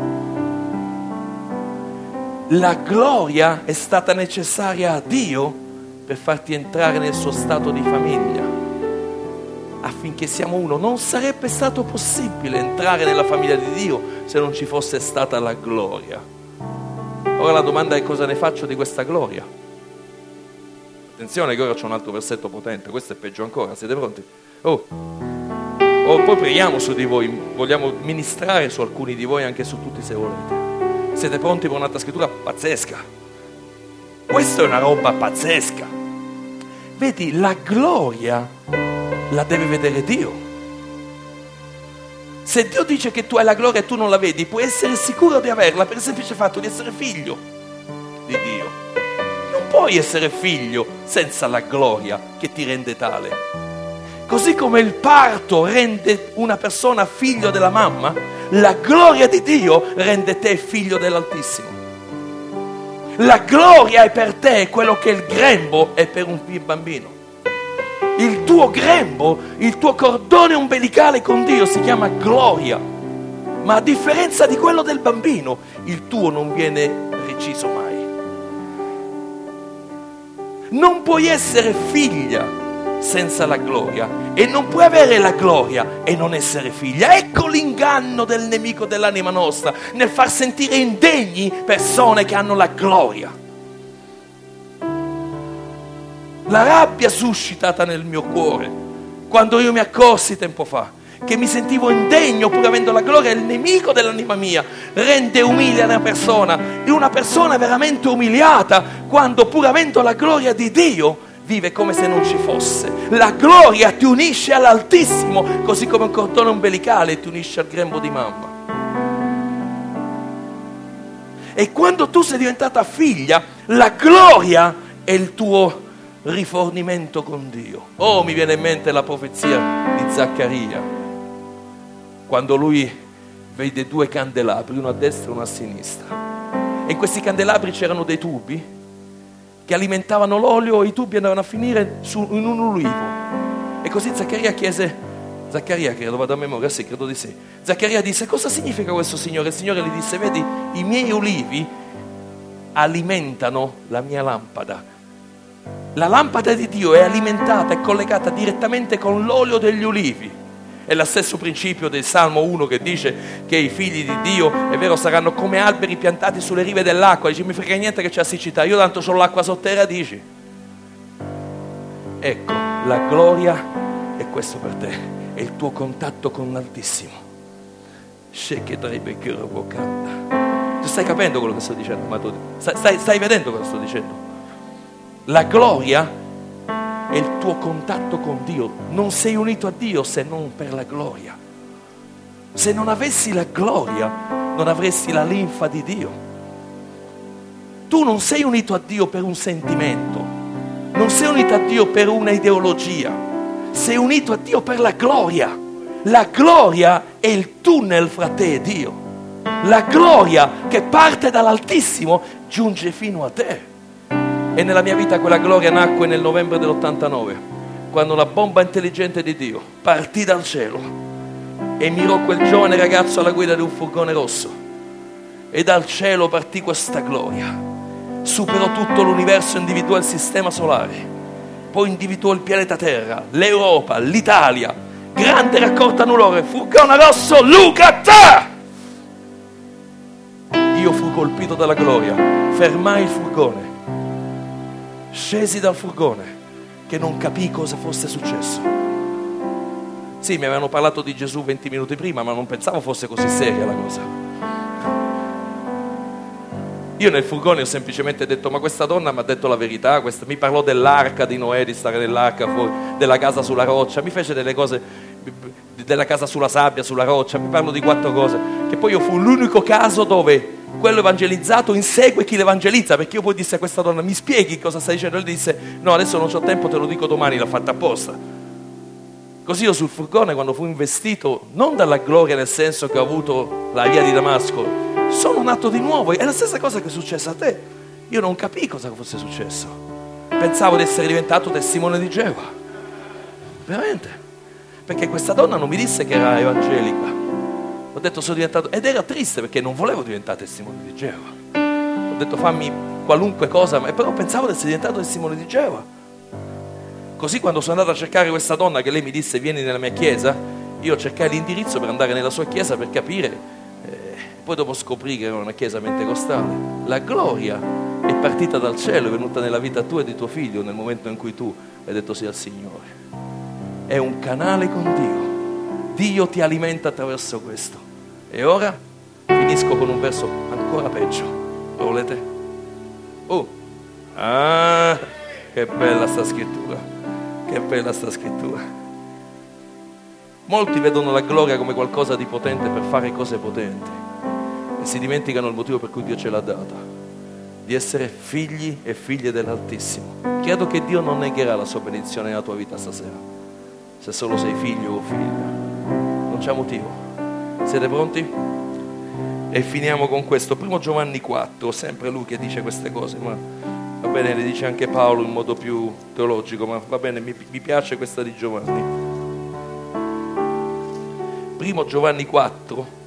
La gloria è stata necessaria a Dio per farti entrare nel suo stato di famiglia, affinché siamo uno. Non sarebbe stato possibile entrare nella famiglia di Dio se non ci fosse stata la gloria. Ora la domanda è: cosa ne faccio di questa gloria? Attenzione che ora c'è un altro versetto potente, questo è peggio ancora, siete pronti? Oh, oh poi preghiamo su di voi, vogliamo ministrare su alcuni di voi, anche su tutti se volete. Siete pronti per un'altra scrittura pazzesca? Questa è una roba pazzesca. Vedi, la gloria la deve vedere Dio. Se Dio dice che tu hai la gloria e tu non la vedi, puoi essere sicuro di averla per il semplice fatto di essere figlio di Dio. Non puoi essere figlio senza la gloria che ti rende tale. Così come il parto rende una persona figlio della mamma, la gloria di Dio rende te figlio dell'Altissimo. La gloria è per te quello che il grembo è per un bambino. Il tuo grembo, il tuo cordone umbilicale con Dio si chiama gloria. ma a differenza di quello del bambino, il tuo non viene reciso mai. Non puoi essere figlia senza la gloria e non puoi avere la gloria e non essere figlia. Ecco l'inganno del nemico dell'anima nostra, nel far sentire indegni persone che hanno la gloria. La rabbia suscitata nel mio cuore quando io mi accorsi tempo fa che mi sentivo indegno pur avendo la gloria, il nemico dell'anima mia rende umile una persona, e una persona veramente umiliata quando pur avendo la gloria di Dio vive come se non ci fosse. La gloria ti unisce all'Altissimo, così come un cordone ombelicale ti unisce al grembo di mamma. E quando tu sei diventata figlia, la gloria è il tuo rifornimento con Dio. Oh, mi viene in mente la profezia di Zaccaria, quando lui vede due candelabri, uno a destra e uno a sinistra, e in questi candelabri c'erano dei tubi che alimentavano l'olio, e i tubi andavano a finire su, in un ulivo. E così Zaccaria chiese, Zaccaria credo vado a memoria, sì, credo di sì, Zaccaria disse: cosa significa questo, Signore? Il Signore gli disse: vedi, i miei ulivi alimentano la mia lampada. La lampada di Dio è alimentata e collegata direttamente con l'olio degli ulivi. È lo stesso principio del Salmo uno che dice che i figli di Dio, è vero, saranno come alberi piantati sulle rive dell'acqua. Dice: mi frega niente che c'è siccità, io tanto ho l'acqua sotto le radici. Ecco, la gloria è questo per te, è il tuo contatto con l'Altissimo. Tu stai capendo quello che sto dicendo? Ma tu stai, stai vedendo cosa sto dicendo? La gloria è il tuo contatto con Dio. Non sei unito a Dio se non per la gloria. Se non avessi la gloria, non avresti la linfa di Dio. Tu non sei unito a Dio per un sentimento, non sei unito a Dio per una ideologia, sei unito a Dio per la gloria. La gloria è il tunnel fra te e Dio. La gloria che parte dall'Altissimo giunge fino a te. E nella mia vita quella gloria nacque nel novembre dell'ottantanove, quando una bomba intelligente di Dio partì dal cielo e mirò quel giovane ragazzo alla guida di un furgone rosso, e dal cielo partì questa gloria, superò tutto l'universo, individuò il sistema solare, poi individuò il pianeta Terra, l'Europa, l'Italia, grande raccolta anulare, furgone rosso, Luca Ta! Io fui colpito dalla gloria, fermai il furgone, scesi dal furgone che non capii cosa fosse successo. Sì, mi avevano parlato di Gesù venti minuti prima, ma non pensavo fosse così seria la cosa. Io nel furgone ho semplicemente detto: ma questa donna mi ha detto la verità, questa, mi parlò dell'arca di Noè, di stare nell'arca fuori, della casa sulla roccia, mi fece delle cose, della casa sulla sabbia, sulla roccia, mi parlo di quattro cose, che poi io fu l'unico caso dove quello evangelizzato insegue chi l'evangelizza, perché io poi dissi a questa donna: mi spieghi cosa stai dicendo? E lui disse: no, adesso non c'ho tempo, te lo dico domani, l'ha fatta apposta. Così io sul furgone, quando fu investito non dalla gloria nel senso che ho avuto la via di Damasco, sono nato di nuovo. È la stessa cosa che è successa a te. Io non capii cosa fosse successo, pensavo di essere diventato testimone di Geova, veramente, perché questa donna non mi disse che era evangelica. Ho detto: sono diventato, ed era triste perché non volevo diventare testimone di Geova. Ho detto: fammi qualunque cosa, ma però pensavo di essere diventato testimone di Geova. Così quando sono andato a cercare questa donna, che lei mi disse: vieni nella mia chiesa, io cercai l'indirizzo per andare nella sua chiesa per capire, eh, poi dopo scoprì che era una chiesa pentecostale. La gloria è partita dal cielo, è venuta nella vita tua e di tuo figlio nel momento in cui tu hai detto sì al Signore. È un canale con Dio. Dio ti alimenta attraverso questo. E ora finisco con un verso ancora peggio. Lo volete? Oh, ah, che bella sta scrittura, che bella sta scrittura. Molti vedono la gloria come qualcosa di potente per fare cose potenti e si dimenticano il motivo per cui Dio ce l'ha data, di essere figli e figlie dell'Altissimo. Credo che Dio non negherà la sua benedizione nella tua vita stasera, se solo sei figlio o figlia. Non c'è motivo. Siete pronti? E finiamo con questo. Primo Giovanni quattro, sempre lui che dice queste cose, ma va bene, le dice anche Paolo in modo più teologico, ma va bene, mi, mi piace questa di Giovanni. Primo Giovanni quattro,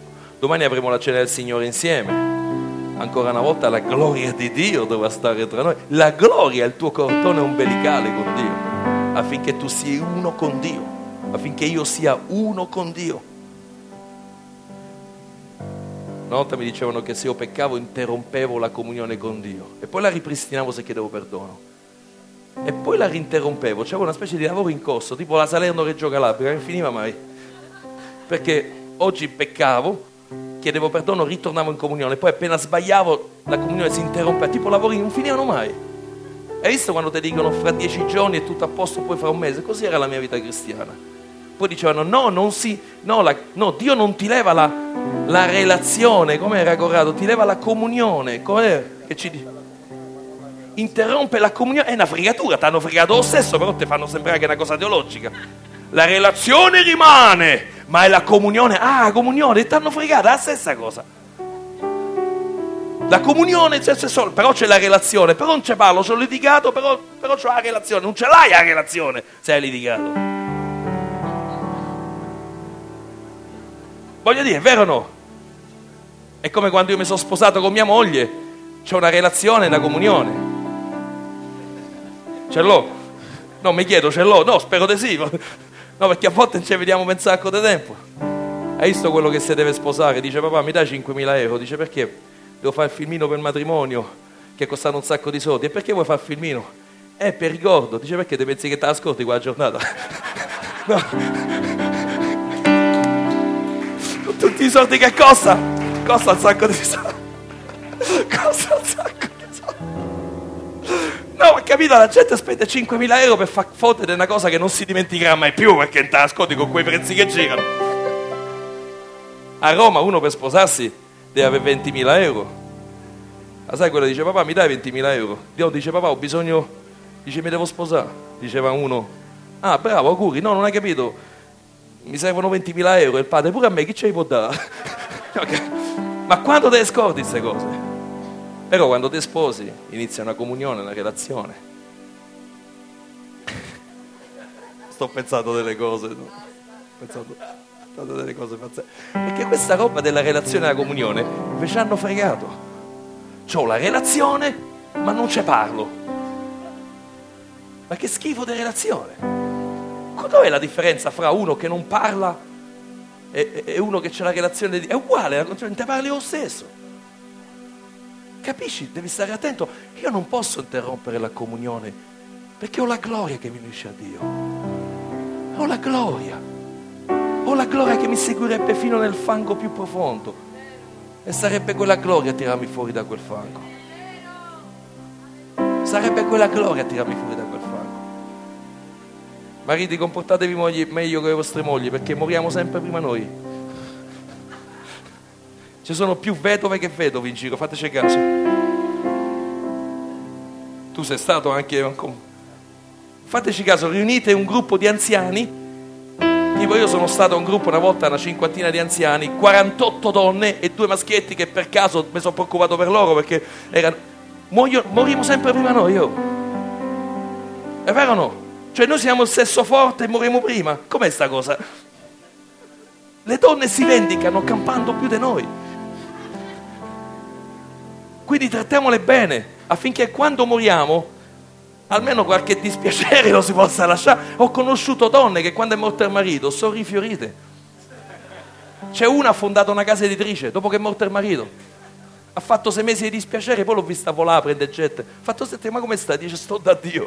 domani avremo la cena del Signore insieme. Ancora una volta la gloria di Dio dovrà stare tra noi. La gloria è il tuo cordone ombelicale con Dio, affinché tu sia uno con Dio, affinché io sia uno con Dio. Una volta mi dicevano che se io peccavo interrompevo la comunione con Dio e poi la ripristinavo se chiedevo perdono e poi la rinterrompevo. C'era una specie di lavoro in corso, tipo la Salerno-Reggio Calabria, non finiva mai, perché oggi peccavo, chiedevo perdono, ritornavo in comunione, poi appena sbagliavo la comunione si interrompeva, tipo lavori non finivano mai. Hai visto quando ti dicono fra dieci giorni è tutto a posto, poi fra un mese? Così era la mia vita cristiana. Poi dicevano no, non si, no, la, no Dio non ti leva la, la relazione, come era Corrado, ti leva la comunione, com'è che ci dice? Interrompe la comunione, è una fregatura, ti hanno fregato lo stesso, però ti fanno sembrare che è una cosa teologica. La relazione rimane, ma è la comunione, ah, comunione, ti hanno fregato, è la stessa cosa. La comunione, c'è, c'è solo, però c'è la relazione, però non c'è parlo, c'ho litigato, però, però c'ho la relazione, non ce l'hai la relazione se hai litigato. Voglio dire, è vero o no? È come quando io mi sono sposato con mia moglie, c'è una relazione e una comunione. Ce l'ho? No, mi chiedo, ce l'ho? No, spero di sì. No, perché a volte non ci vediamo un sacco di tempo. Hai visto quello che si deve sposare? Dice papà mi dai cinquemila euro? Dice perché? Devo fare il filmino per il matrimonio che costa un sacco di soldi. E perché vuoi fare il filmino? Eh, per ricordo. Dice perché te pensi che te l'ascolti quella giornata? No. Tutti i soldi che costa? Costa un sacco di soldi. Costa un sacco di soldi. No, ma capito, la gente spende cinquemila euro per far foto di una cosa che non si dimenticherà mai più, perché non te l'ascolti con quei prezzi che girano. A Roma uno per sposarsi deve avere ventimila euro. Ma sai quello dice papà mi dai ventimila euro? Dio dice papà ho bisogno, dice mi devo sposare. Diceva uno, ah bravo auguri, no non hai capito, mi servono ventimila euro. Il padre pure a me chi ce li può dare? Okay. Ma quando te le scordi queste cose? Però quando ti sposi inizia una comunione, una relazione. Sto pensando delle cose, no? Pensando, pensando delle cose pazzesche. Perché questa roba della relazione e della comunione vi ci hanno fregato. C'ho la relazione ma non ce parlo. Ma che schifo di relazione. Dov'è la differenza fra uno che non parla e, e uno che c'è la relazione di... È uguale, non te parli lo stesso. Capisci? Devi stare attento. Io non posso interrompere la comunione perché ho la gloria che mi unisce a Dio. Ho la gloria. Ho la gloria che mi seguirebbe fino nel fango più profondo. E sarebbe quella gloria a tirarmi fuori da quel fango. Sarebbe quella gloria a tirarmi fuori da quel fango. Mariti, comportatevi mogli, meglio con le vostre mogli, perché moriamo sempre prima noi. Ci sono più vedove che vedovi in giro, fateci caso. Tu sei stato anche... Fateci caso, riunite un gruppo di anziani, tipo io sono stato a un gruppo una volta, una cinquantina di anziani, quarantotto donne e due maschietti che per caso mi sono preoccupato per loro, perché erano... Muoio, morimo sempre prima noi, io. È vero o no? Cioè noi siamo il sesso forte e moriamo prima. Com'è sta cosa? Le donne si vendicano campando più di noi. Quindi trattiamole bene, affinché quando moriamo almeno qualche dispiacere lo si possa lasciare. Ho conosciuto donne che quando è morto il marito sono rifiorite. C'è una ha fondato una casa editrice dopo che è morto il marito. Ha fatto sei mesi di dispiacere, poi l'ho vista volare, prende jet. Ha fatto sette, ma come sta? Dice sto da Dio.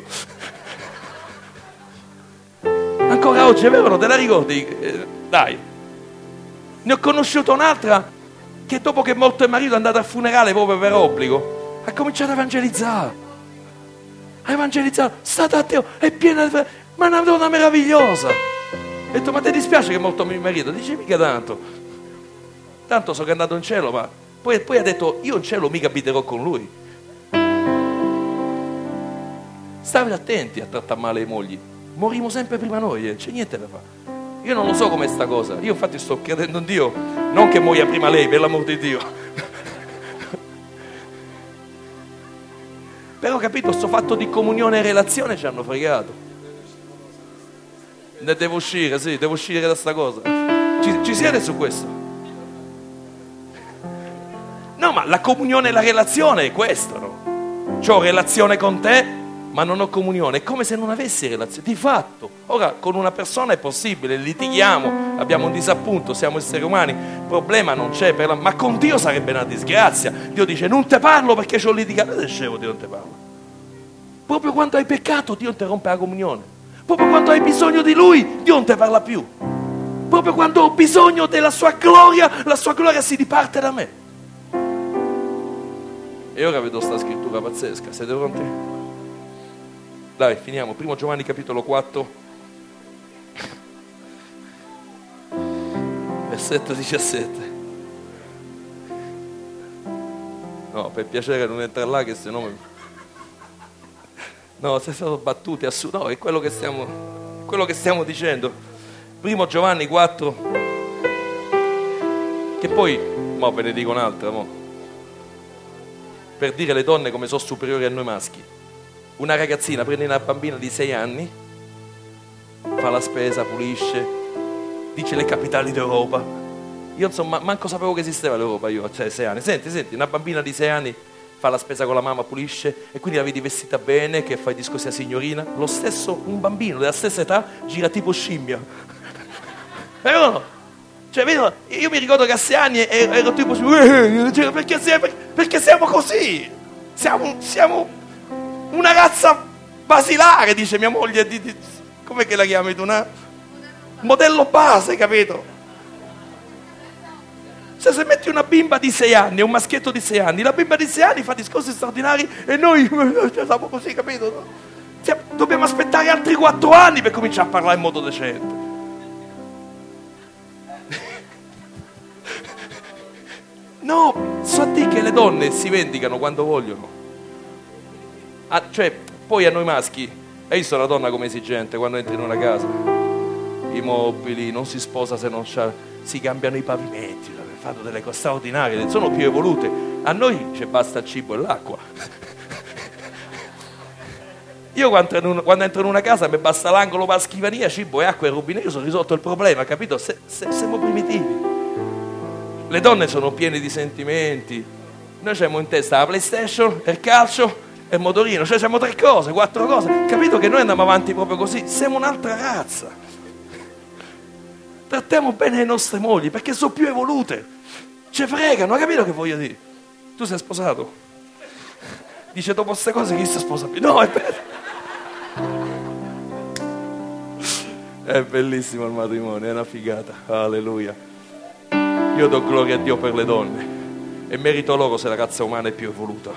Ancora oggi è vero, non te la ricordi? Eh, dai. Ne ho conosciuto un'altra che dopo che è morto il marito è andata al funerale proprio per obbligo. Ha cominciato a evangelizzare. Ha evangelizzato. State a Dio, è piena di... Ma è una donna meravigliosa. Ho detto, ma ti dispiace che è morto mio marito? Dice, mica tanto. Tanto so che è andato in cielo, ma... Poi, poi ha detto, io in cielo mica abiterò con lui. State attenti a trattare male i mogli. Morimo sempre prima noi, eh. C'è niente da fare. Io non lo so com'è sta cosa. Io infatti sto credendo in Dio. Non che muoia prima lei, per l'amor di Dio. Però capito, sto fatto di comunione e relazione ci hanno fregato. Ne devo uscire, sì, devo uscire da sta cosa. Ci, ci siete su questo? ma la comunione e la relazione è questo, no? C'ho relazione con te, ma non ho comunione. È come se non avessi relazione, di fatto. Ora, con una persona è possibile, litighiamo, abbiamo un disappunto, siamo esseri umani, problema non c'è, per la... ma con Dio sarebbe una disgrazia. Dio dice, non te parlo perché c'ho litigato. E scemo, Dio non te parla. Proprio quando hai peccato, Dio interrompe la comunione. Proprio quando hai bisogno di Lui, Dio non te parla più. Proprio quando ho bisogno della sua gloria, la sua gloria si diparte da me. E ora vedo sta scrittura pazzesca, siete pronti? Dai, finiamo. Primo Giovanni capitolo quattro, versetto diciassette. No, per piacere non entra là, che se no... No, sei stato battuti, assu... no, è quello che stiamo, quello che stiamo dicendo. Primo Giovanni quattro, che poi, mo ve ne dico un'altra, mo, per dire le donne come sono superiori a noi maschi. Una ragazzina prende una bambina di sei anni, fa la spesa, pulisce, dice le capitali d'Europa. Io insomma manco sapevo che esisteva l'Europa, io a cioè, sei anni. Senti, senti, una bambina di sei anni fa la spesa con la mamma, pulisce, e quindi la vedi vestita bene, che fa i discorsi a signorina. Lo stesso, un bambino della stessa età gira tipo scimmia. Vero no? Cioè, vedo, io mi ricordo che a sei anni ero, ero tipo cioè, perché, siamo, perché siamo così? Siamo, siamo una razza basilare, dice mia moglie, di, di, com'è che la chiami tu? Una modello base, capito? Se, se metti una bimba di sei anni e un maschietto di sei anni, la bimba di sei anni fa discorsi straordinari e noi siamo così, capito? No? Siamo, dobbiamo aspettare altri quattro anni per cominciare a parlare in modo decente. No, so di che le donne si vendicano quando vogliono. Ah, cioè, poi a noi maschi, hai visto la donna come esigente quando entra in una casa? I mobili, non si sposa se non c'ha, si cambiano i pavimenti, fanno delle cose straordinarie, sono più evolute. A noi c'è basta il cibo e l'acqua. Io quando entro, in un, quando entro in una casa mi basta l'angolo per la scrivania, cibo e acqua e rubinetto, sono risolto il problema, capito? Se, se, siamo primitivi. Le donne sono piene di sentimenti. Noi abbiamo in testa la PlayStation, il calcio e il motorino, cioè siamo tre cose, quattro cose. Capito che noi andiamo avanti proprio così? Siamo un'altra razza. Trattiamo bene le nostre mogli perché sono più evolute. Ci fregano, capito che voglio dire? Tu sei sposato? Dice dopo queste cose chi si sposa più? No, è vero. È bellissimo il matrimonio, è una figata. Alleluia. Io do gloria a Dio per le donne e merito loro se la razza umana è più evoluta.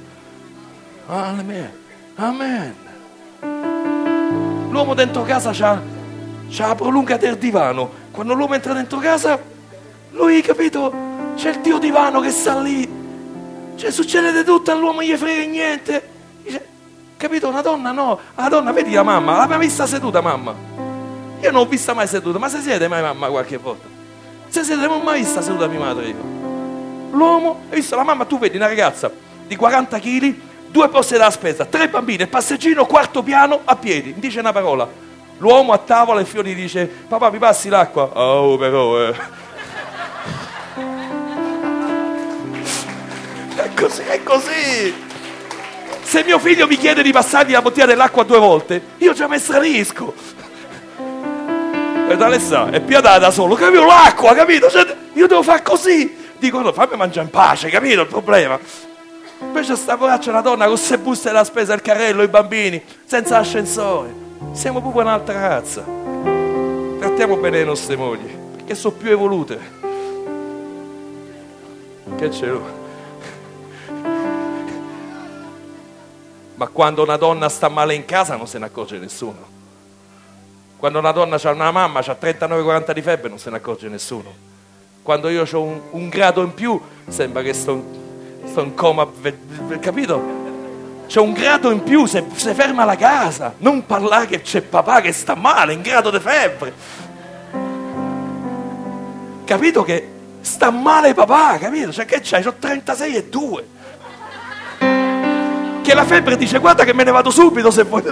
Amen. Amen. L'uomo dentro casa c'ha, c'ha la prolunga del divano. Quando l'uomo entra dentro casa, lui, capito, c'è il Dio divano che sta lì. Cioè succede di tutto, all'uomo gli frega niente. Dice, capito, una donna no. La donna, vedi la mamma, l'abbiamo vista seduta mamma. Io non l'ho vista mai seduta, ma se siete mai mamma qualche volta? Se siete mai vista seduta mia madre io? L'uomo, hai visto la mamma, tu vedi una ragazza di quaranta chili, due posti della spesa, tre bambine, il passeggino, quarto piano, a piedi, non dice una parola. L'uomo a tavola e Fiori dice, papà mi passi l'acqua? Oh però eh. È così, è così. Se mio figlio mi chiede di passargli la bottiglia dell'acqua due volte, io già mi stranisco. E da sa, è piatata da solo, capito? L'acqua, capito? Cioè, io devo fare così. Dico, no, fammi mangiare in pace, capito il problema? Invece sta poraccia una donna con se buste della spesa, il carrello, i bambini, senza ascensore. Siamo proprio un'altra razza. Trattiamo bene le nostre mogli, perché sono più evolute. Che c'è? Ma quando una donna sta male in casa non se ne accorge nessuno. Quando una donna ha una mamma, ha trentanove quaranta di febbre, non se ne accorge nessuno. Quando io ho un, un grado in più, sembra che sto, sto in coma, capito? C'è un grado in più, se, se ferma la casa. Non parlare che c'è papà che sta male, in grado di febbre. Capito che sta male papà, capito? Cioè che c'hai? C'ho trentasei e due. Che la febbre dice, guarda che me ne vado subito se vuoi.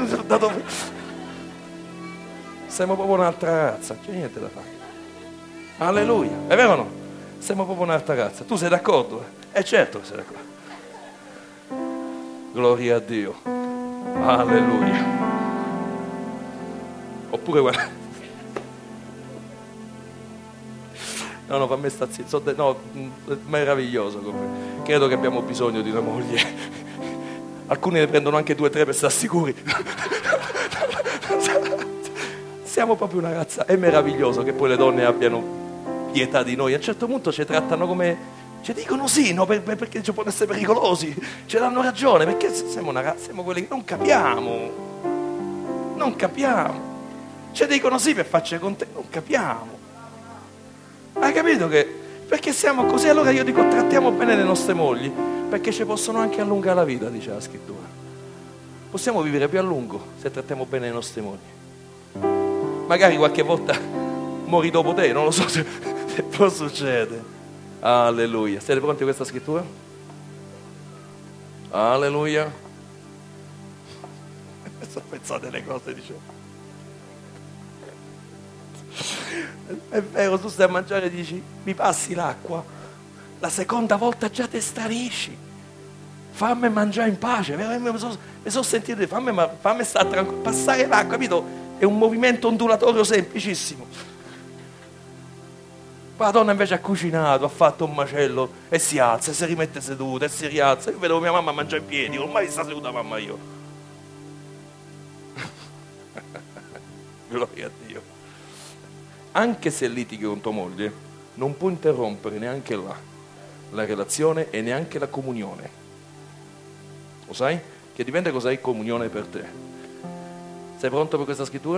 Siamo proprio un'altra razza, c'è niente da fare. Alleluia, è vero o no? Siamo proprio un'altra razza. Tu sei d'accordo? E certo che sarà qua. Gloria a Dio. Alleluia. Oppure guarda. No, no, per me sta zitto. No, meraviglioso. Credo che abbiamo bisogno di una moglie. Alcuni ne prendono anche due o tre per stare sicuri. Siamo proprio una razza. È meraviglioso che poi le donne abbiano pietà di noi. A un certo punto ci trattano come... ci dicono sì, no, per, per, perché ci possono essere pericolosi. Ci danno ragione, perché siamo, una razza, siamo quelli che non capiamo. Non capiamo. Ci dicono sì per farci con te. Non capiamo. Hai capito che? Perché siamo così. Allora io dico, trattiamo bene le nostre mogli, perché ci possono anche allungare la vita, dice la scrittura. Possiamo vivere più a lungo se trattiamo bene le nostre mogli. Magari qualche volta mori dopo te, non lo so se, se può succedere. Alleluia. Siete pronti a questa scrittura? Alleluia. Sto pensando alle cose, dicevo. È vero, tu stai a mangiare e dici, mi passi l'acqua? La seconda volta già te stranisci. Fammi mangiare in pace. Mi sono, mi sono sentito dire, fammi, fammi stare tranquillo, passare l'acqua, capito? È un movimento ondulatorio semplicissimo. Poi la donna invece ha cucinato, ha fatto un macello e si alza, e si rimette seduta e si rialza. Io vedevo mia mamma mangiare in piedi, non ho mai vista seduta mamma io. Gloria a Dio. Anche se litighi con tua moglie, non può interrompere neanche là la relazione e neanche la comunione. Lo sai? Che dipende cos'è comunione per te. Sei pronto per questa scrittura?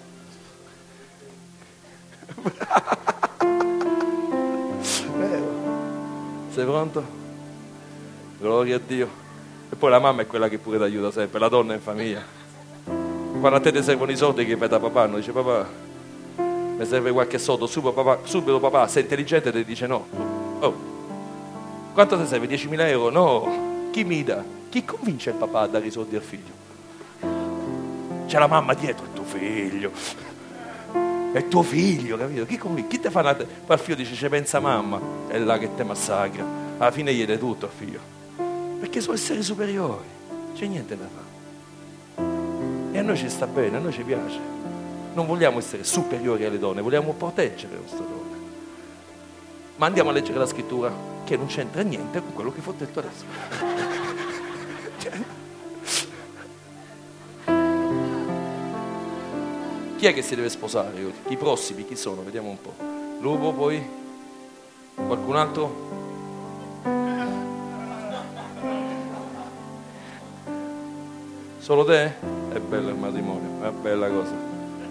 Sei pronto? Gloria a Dio. E poi la mamma è quella che pure ti aiuta sempre, la donna in famiglia. Quando a te ti servono i soldi che peta papà, non dice papà mi serve qualche soldo, subito papà, subito papà, sei intelligente e ti dice no. Oh, quanto ti serve? diecimila euro? No. Chi mi dà? Chi convince il papà a dare i soldi al figlio? C'è la mamma dietro, è tuo figlio. È tuo figlio, capito? Chi convince? Chi ti fa una... Poi al figlio dice, ci pensa mamma, è là che te massacra. Alla fine gli dai tutto al figlio. Perché sono esseri superiori, c'è niente da fare. E a noi ci sta bene, a noi ci piace. Non vogliamo essere superiori alle donne, vogliamo proteggere le nostre donne. Ma andiamo a leggere la scrittura, che non c'entra niente con quello che ho detto adesso. Chi è che si deve sposare? I prossimi, chi sono? Vediamo un po'. Lupo, poi? Qualcun altro? Solo te? È bello il matrimonio, è una bella cosa.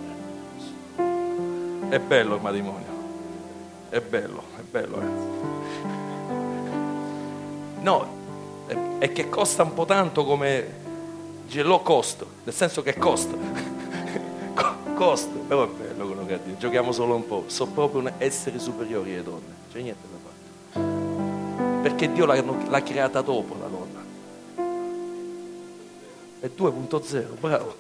È bello il matrimonio, è bello, è bello, eh. No, è, è che costa un po' tanto come dice low cost, nel senso che costa, costa, però è bello quello che dice. Giochiamo solo un po', sono proprio esseri superiori alle donne, c'è niente da fare, perché Dio l'ha, l'ha creata dopo la donna, è due punto zero, bravo,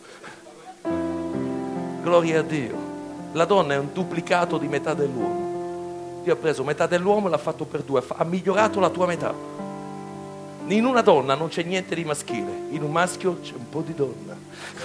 gloria a Dio. La donna è un duplicato di metà dell'uomo. Dio ha preso metà dell'uomo e l'ha fatto per due, ha migliorato la tua metà. In una donna non c'è niente di maschile, in un maschio c'è un po' di donna.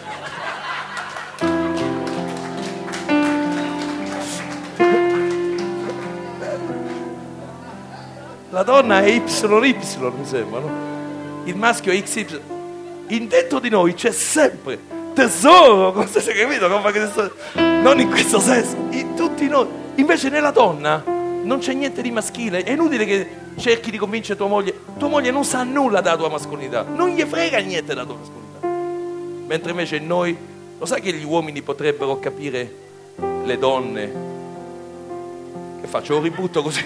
La donna è Y Y, mi sembra, no? Il maschio è X Y. In dentro di noi c'è sempre tesoro, come si è capito? Non in questo senso, in tutti noi. Invece nella donna non c'è niente di maschile. È inutile che cerchi di convincere tua moglie. Tua moglie non sa nulla della tua mascolinità, non gli frega niente della tua mascolinità. Mentre invece noi, lo sai che gli uomini potrebbero capire le donne? Che faccio? Lo ributto così.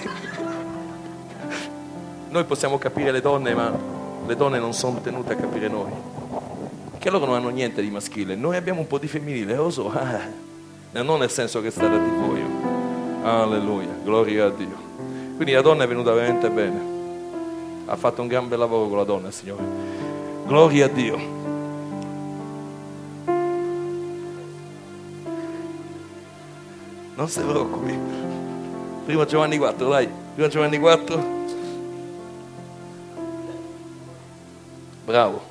Noi possiamo capire le donne, ma le donne non sono tenute a capire noi. Che loro non hanno niente di maschile, noi abbiamo un po' di femminile, lo so, eh. Non nel senso che state a tifoio. Alleluia, gloria a Dio. Quindi la donna è venuta veramente bene, ha fatto un gran bel lavoro con la donna, il Signore. Gloria a Dio. Non si preoccupi. Prima Giovanni quattro, dai, prima Giovanni quattro. Bravo.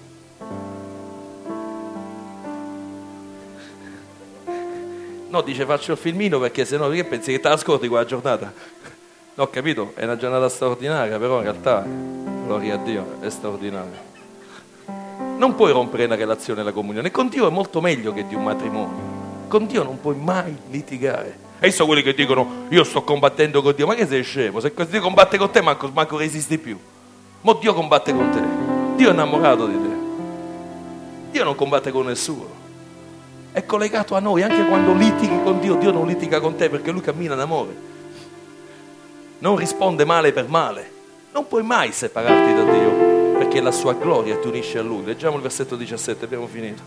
No, dice faccio il filmino perché sennò che pensi che te la scordi quella giornata? No, ho capito, è una giornata straordinaria, però in realtà, gloria a Dio, è straordinaria. Non puoi rompere la relazione e la comunione. Con Dio è molto meglio che di un matrimonio. Con Dio non puoi mai litigare. E sono quelli che dicono io sto combattendo con Dio. Ma che sei scemo? Se Dio combatte con te manco, manco resisti più. Ma Dio combatte con te. Dio è innamorato di te. Dio non combatte con nessuno. È collegato a noi. Anche quando litighi con Dio, Dio non litiga con te perché Lui cammina in amore. Non risponde male per male. Non puoi mai separarti da Dio perché la sua gloria ti unisce a Lui. Leggiamo il versetto diciassette, abbiamo finito.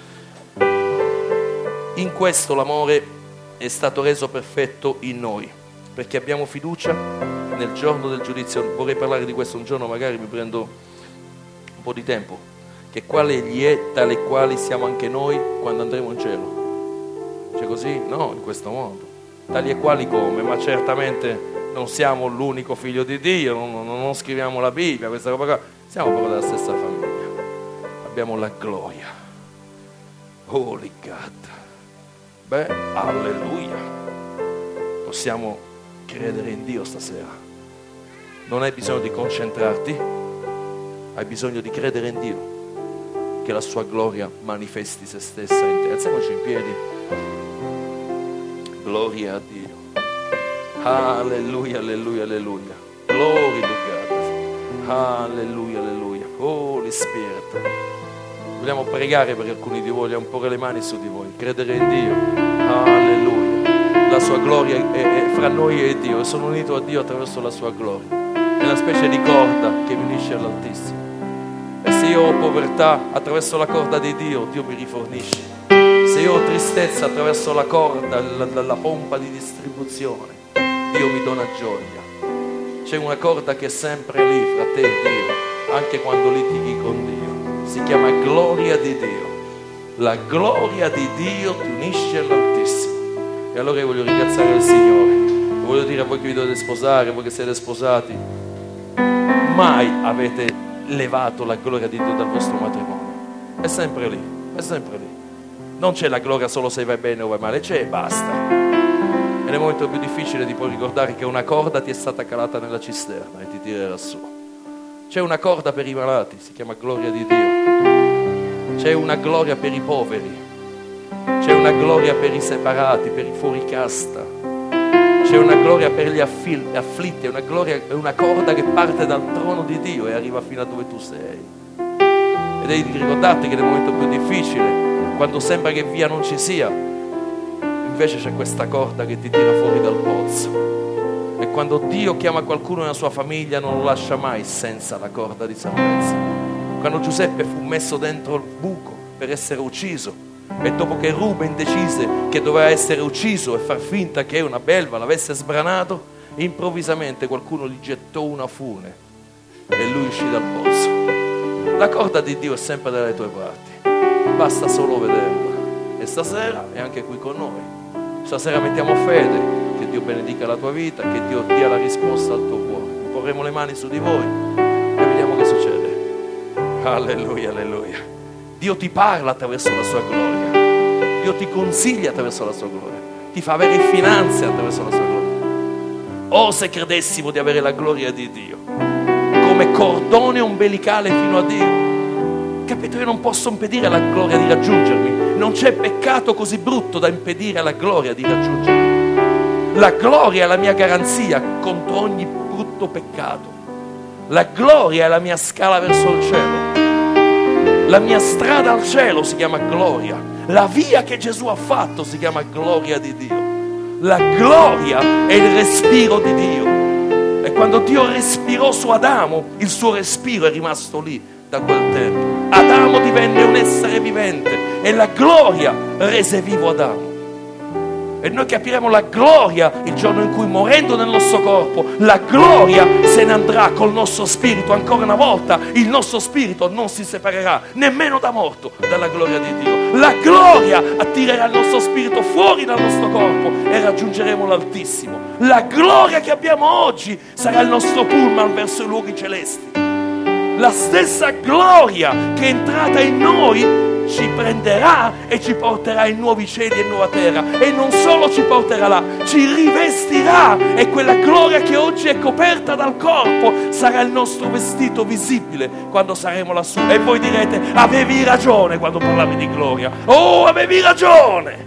In questo l'amore è stato reso perfetto in noi, perché abbiamo fiducia nel giorno del giudizio. Vorrei parlare di questo un giorno, magari mi prendo un po' di tempo. Che quale Egli è, tale e quali siamo anche noi quando andremo in cielo. C'è così? No, in questo modo. Tali e quali come? Ma certamente non siamo l'unico figlio di Dio, non, non, non scriviamo la Bibbia, questa roba qua. Siamo proprio della stessa famiglia. Abbiamo la gloria. Holy God. Beh, alleluia. Possiamo credere in Dio stasera. Non hai bisogno di concentrarti, hai bisogno di credere in Dio, che la sua gloria manifesti se stessa in te. Alziamoci in piedi. Gloria a Dio. Alleluia, alleluia, alleluia. Glory to God. Alleluia, alleluia. Holy Spirit. Vogliamo pregare per alcuni di voi, vogliamo porre le mani su di voi, credere in Dio. Alleluia. La sua gloria è, è fra noi e Dio. Sono unito a Dio attraverso la sua gloria. È una specie di corda che mi unisce all'Altissimo. E se io ho povertà, attraverso la corda di Dio, Dio mi rifornisce. Se io ho tristezza, attraverso la corda, la, la, la pompa di distribuzione, Dio mi dona gioia. C'è una corda che è sempre lì fra te e Dio, anche quando litighi con Dio. Si chiama gloria di Dio. La gloria di Dio ti unisce all'Altissimo. E allora io voglio ringraziare il Signore. Voglio dire a voi che vi dovete sposare, voi che siete sposati, mai avete levato la gloria di Dio dal vostro matrimonio. È sempre lì, è sempre lì. Non c'è la gloria solo se vai bene o vai male, c'è e basta. E nel momento più difficile ti puoi ricordare che una corda ti è stata calata nella cisterna e ti tirerà su. C'è una corda per i malati, si chiama gloria di Dio. C'è una gloria per i poveri. C'è una gloria per i separati, per i fuori casta. C'è una gloria per gli affil- afflitti. È una, gloria, è una corda che parte dal trono di Dio e arriva fino a dove tu sei. E devi ricordarti che nel momento più difficile, quando sembra che via non ci sia, invece c'è questa corda che ti tira fuori dal pozzo. E quando Dio chiama qualcuno nella sua famiglia non lo lascia mai senza la corda di salvezza. Quando Giuseppe fu messo dentro il buco per essere ucciso, e dopo che Ruben decise che doveva essere ucciso e far finta che una belva l'avesse sbranato, improvvisamente qualcuno gli gettò una fune e lui uscì dal pozzo. La corda di Dio è sempre dalle tue parti, basta solo vederla. E stasera è anche qui con noi. Stasera mettiamo fede che Dio benedica la tua vita, che Dio dia la risposta al tuo cuore. Porremo le mani su di voi e vediamo che succede. Alleluia, alleluia. Dio ti parla attraverso la sua gloria. Dio ti consiglia attraverso la sua gloria. Ti fa avere finanze attraverso la sua gloria. Oh, se credessimo di avere la gloria di Dio come cordone ombelicale fino a Dio. Capito? Io non posso impedire alla gloria di raggiungermi. Non c'è peccato così brutto da impedire alla gloria di raggiungermi. La gloria è la mia garanzia contro ogni brutto peccato. La gloria è la mia scala verso il cielo. La mia strada al cielo si chiama gloria. La via che Gesù ha fatto si chiama gloria di Dio. La gloria è il respiro di Dio. E quando Dio respirò su Adamo, il suo respiro è rimasto lì da quel tempo. Adamo divenne un essere vivente e la gloria rese vivo Adamo. E noi capiremo la gloria il giorno in cui, morendo nel nostro corpo, la gloria se ne andrà col nostro spirito. Ancora una volta il nostro spirito non si separerà nemmeno da morto dalla gloria di Dio. La gloria attirerà il nostro spirito fuori dal nostro corpo e raggiungeremo l'Altissimo. La gloria che abbiamo oggi sarà il nostro pullman verso i luoghi celesti. la stessa gloria che è entrata in noi ci prenderà e ci porterà in nuovi cieli e nuova terra, e non solo ci porterà là, ci rivestirà, e quella gloria che oggi è coperta dal corpo sarà il nostro vestito visibile quando saremo lassù. E voi direte: avevi ragione quando parlavi di gloria, oh avevi ragione.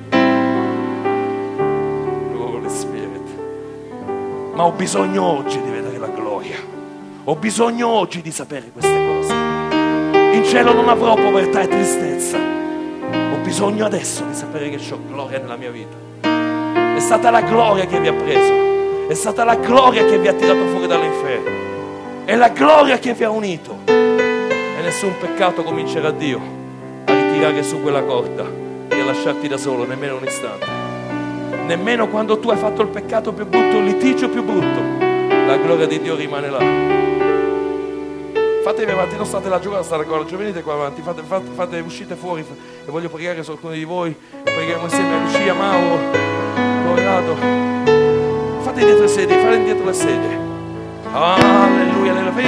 Holy Spirit, ma ho bisogno oggi di vedere la gloria, ho bisogno oggi di sapere queste cose. In cielo non avrò povertà e tristezza. Ho bisogno adesso di sapere che c'ho gloria nella mia vita. È stata la gloria che vi ha preso, è stata la gloria che vi ha tirato fuori dall'inferno, è la gloria che vi ha unito, e nessun peccato convincerà Dio a ritirare su quella corda e a lasciarti da solo nemmeno un istante. Nemmeno quando tu hai fatto il peccato più brutto, il litigio più brutto, la gloria di Dio rimane là. Fatevi avanti, non state là a giocare, state qua, cioè venite qua avanti, fate, fate, fate, uscite fuori, e voglio pregare su alcuni di voi, e preghiamo insieme a Lucia, Mauro, Corrado. Fate dietro le sedie, fate dietro le sedie. Alleluia, alleluia.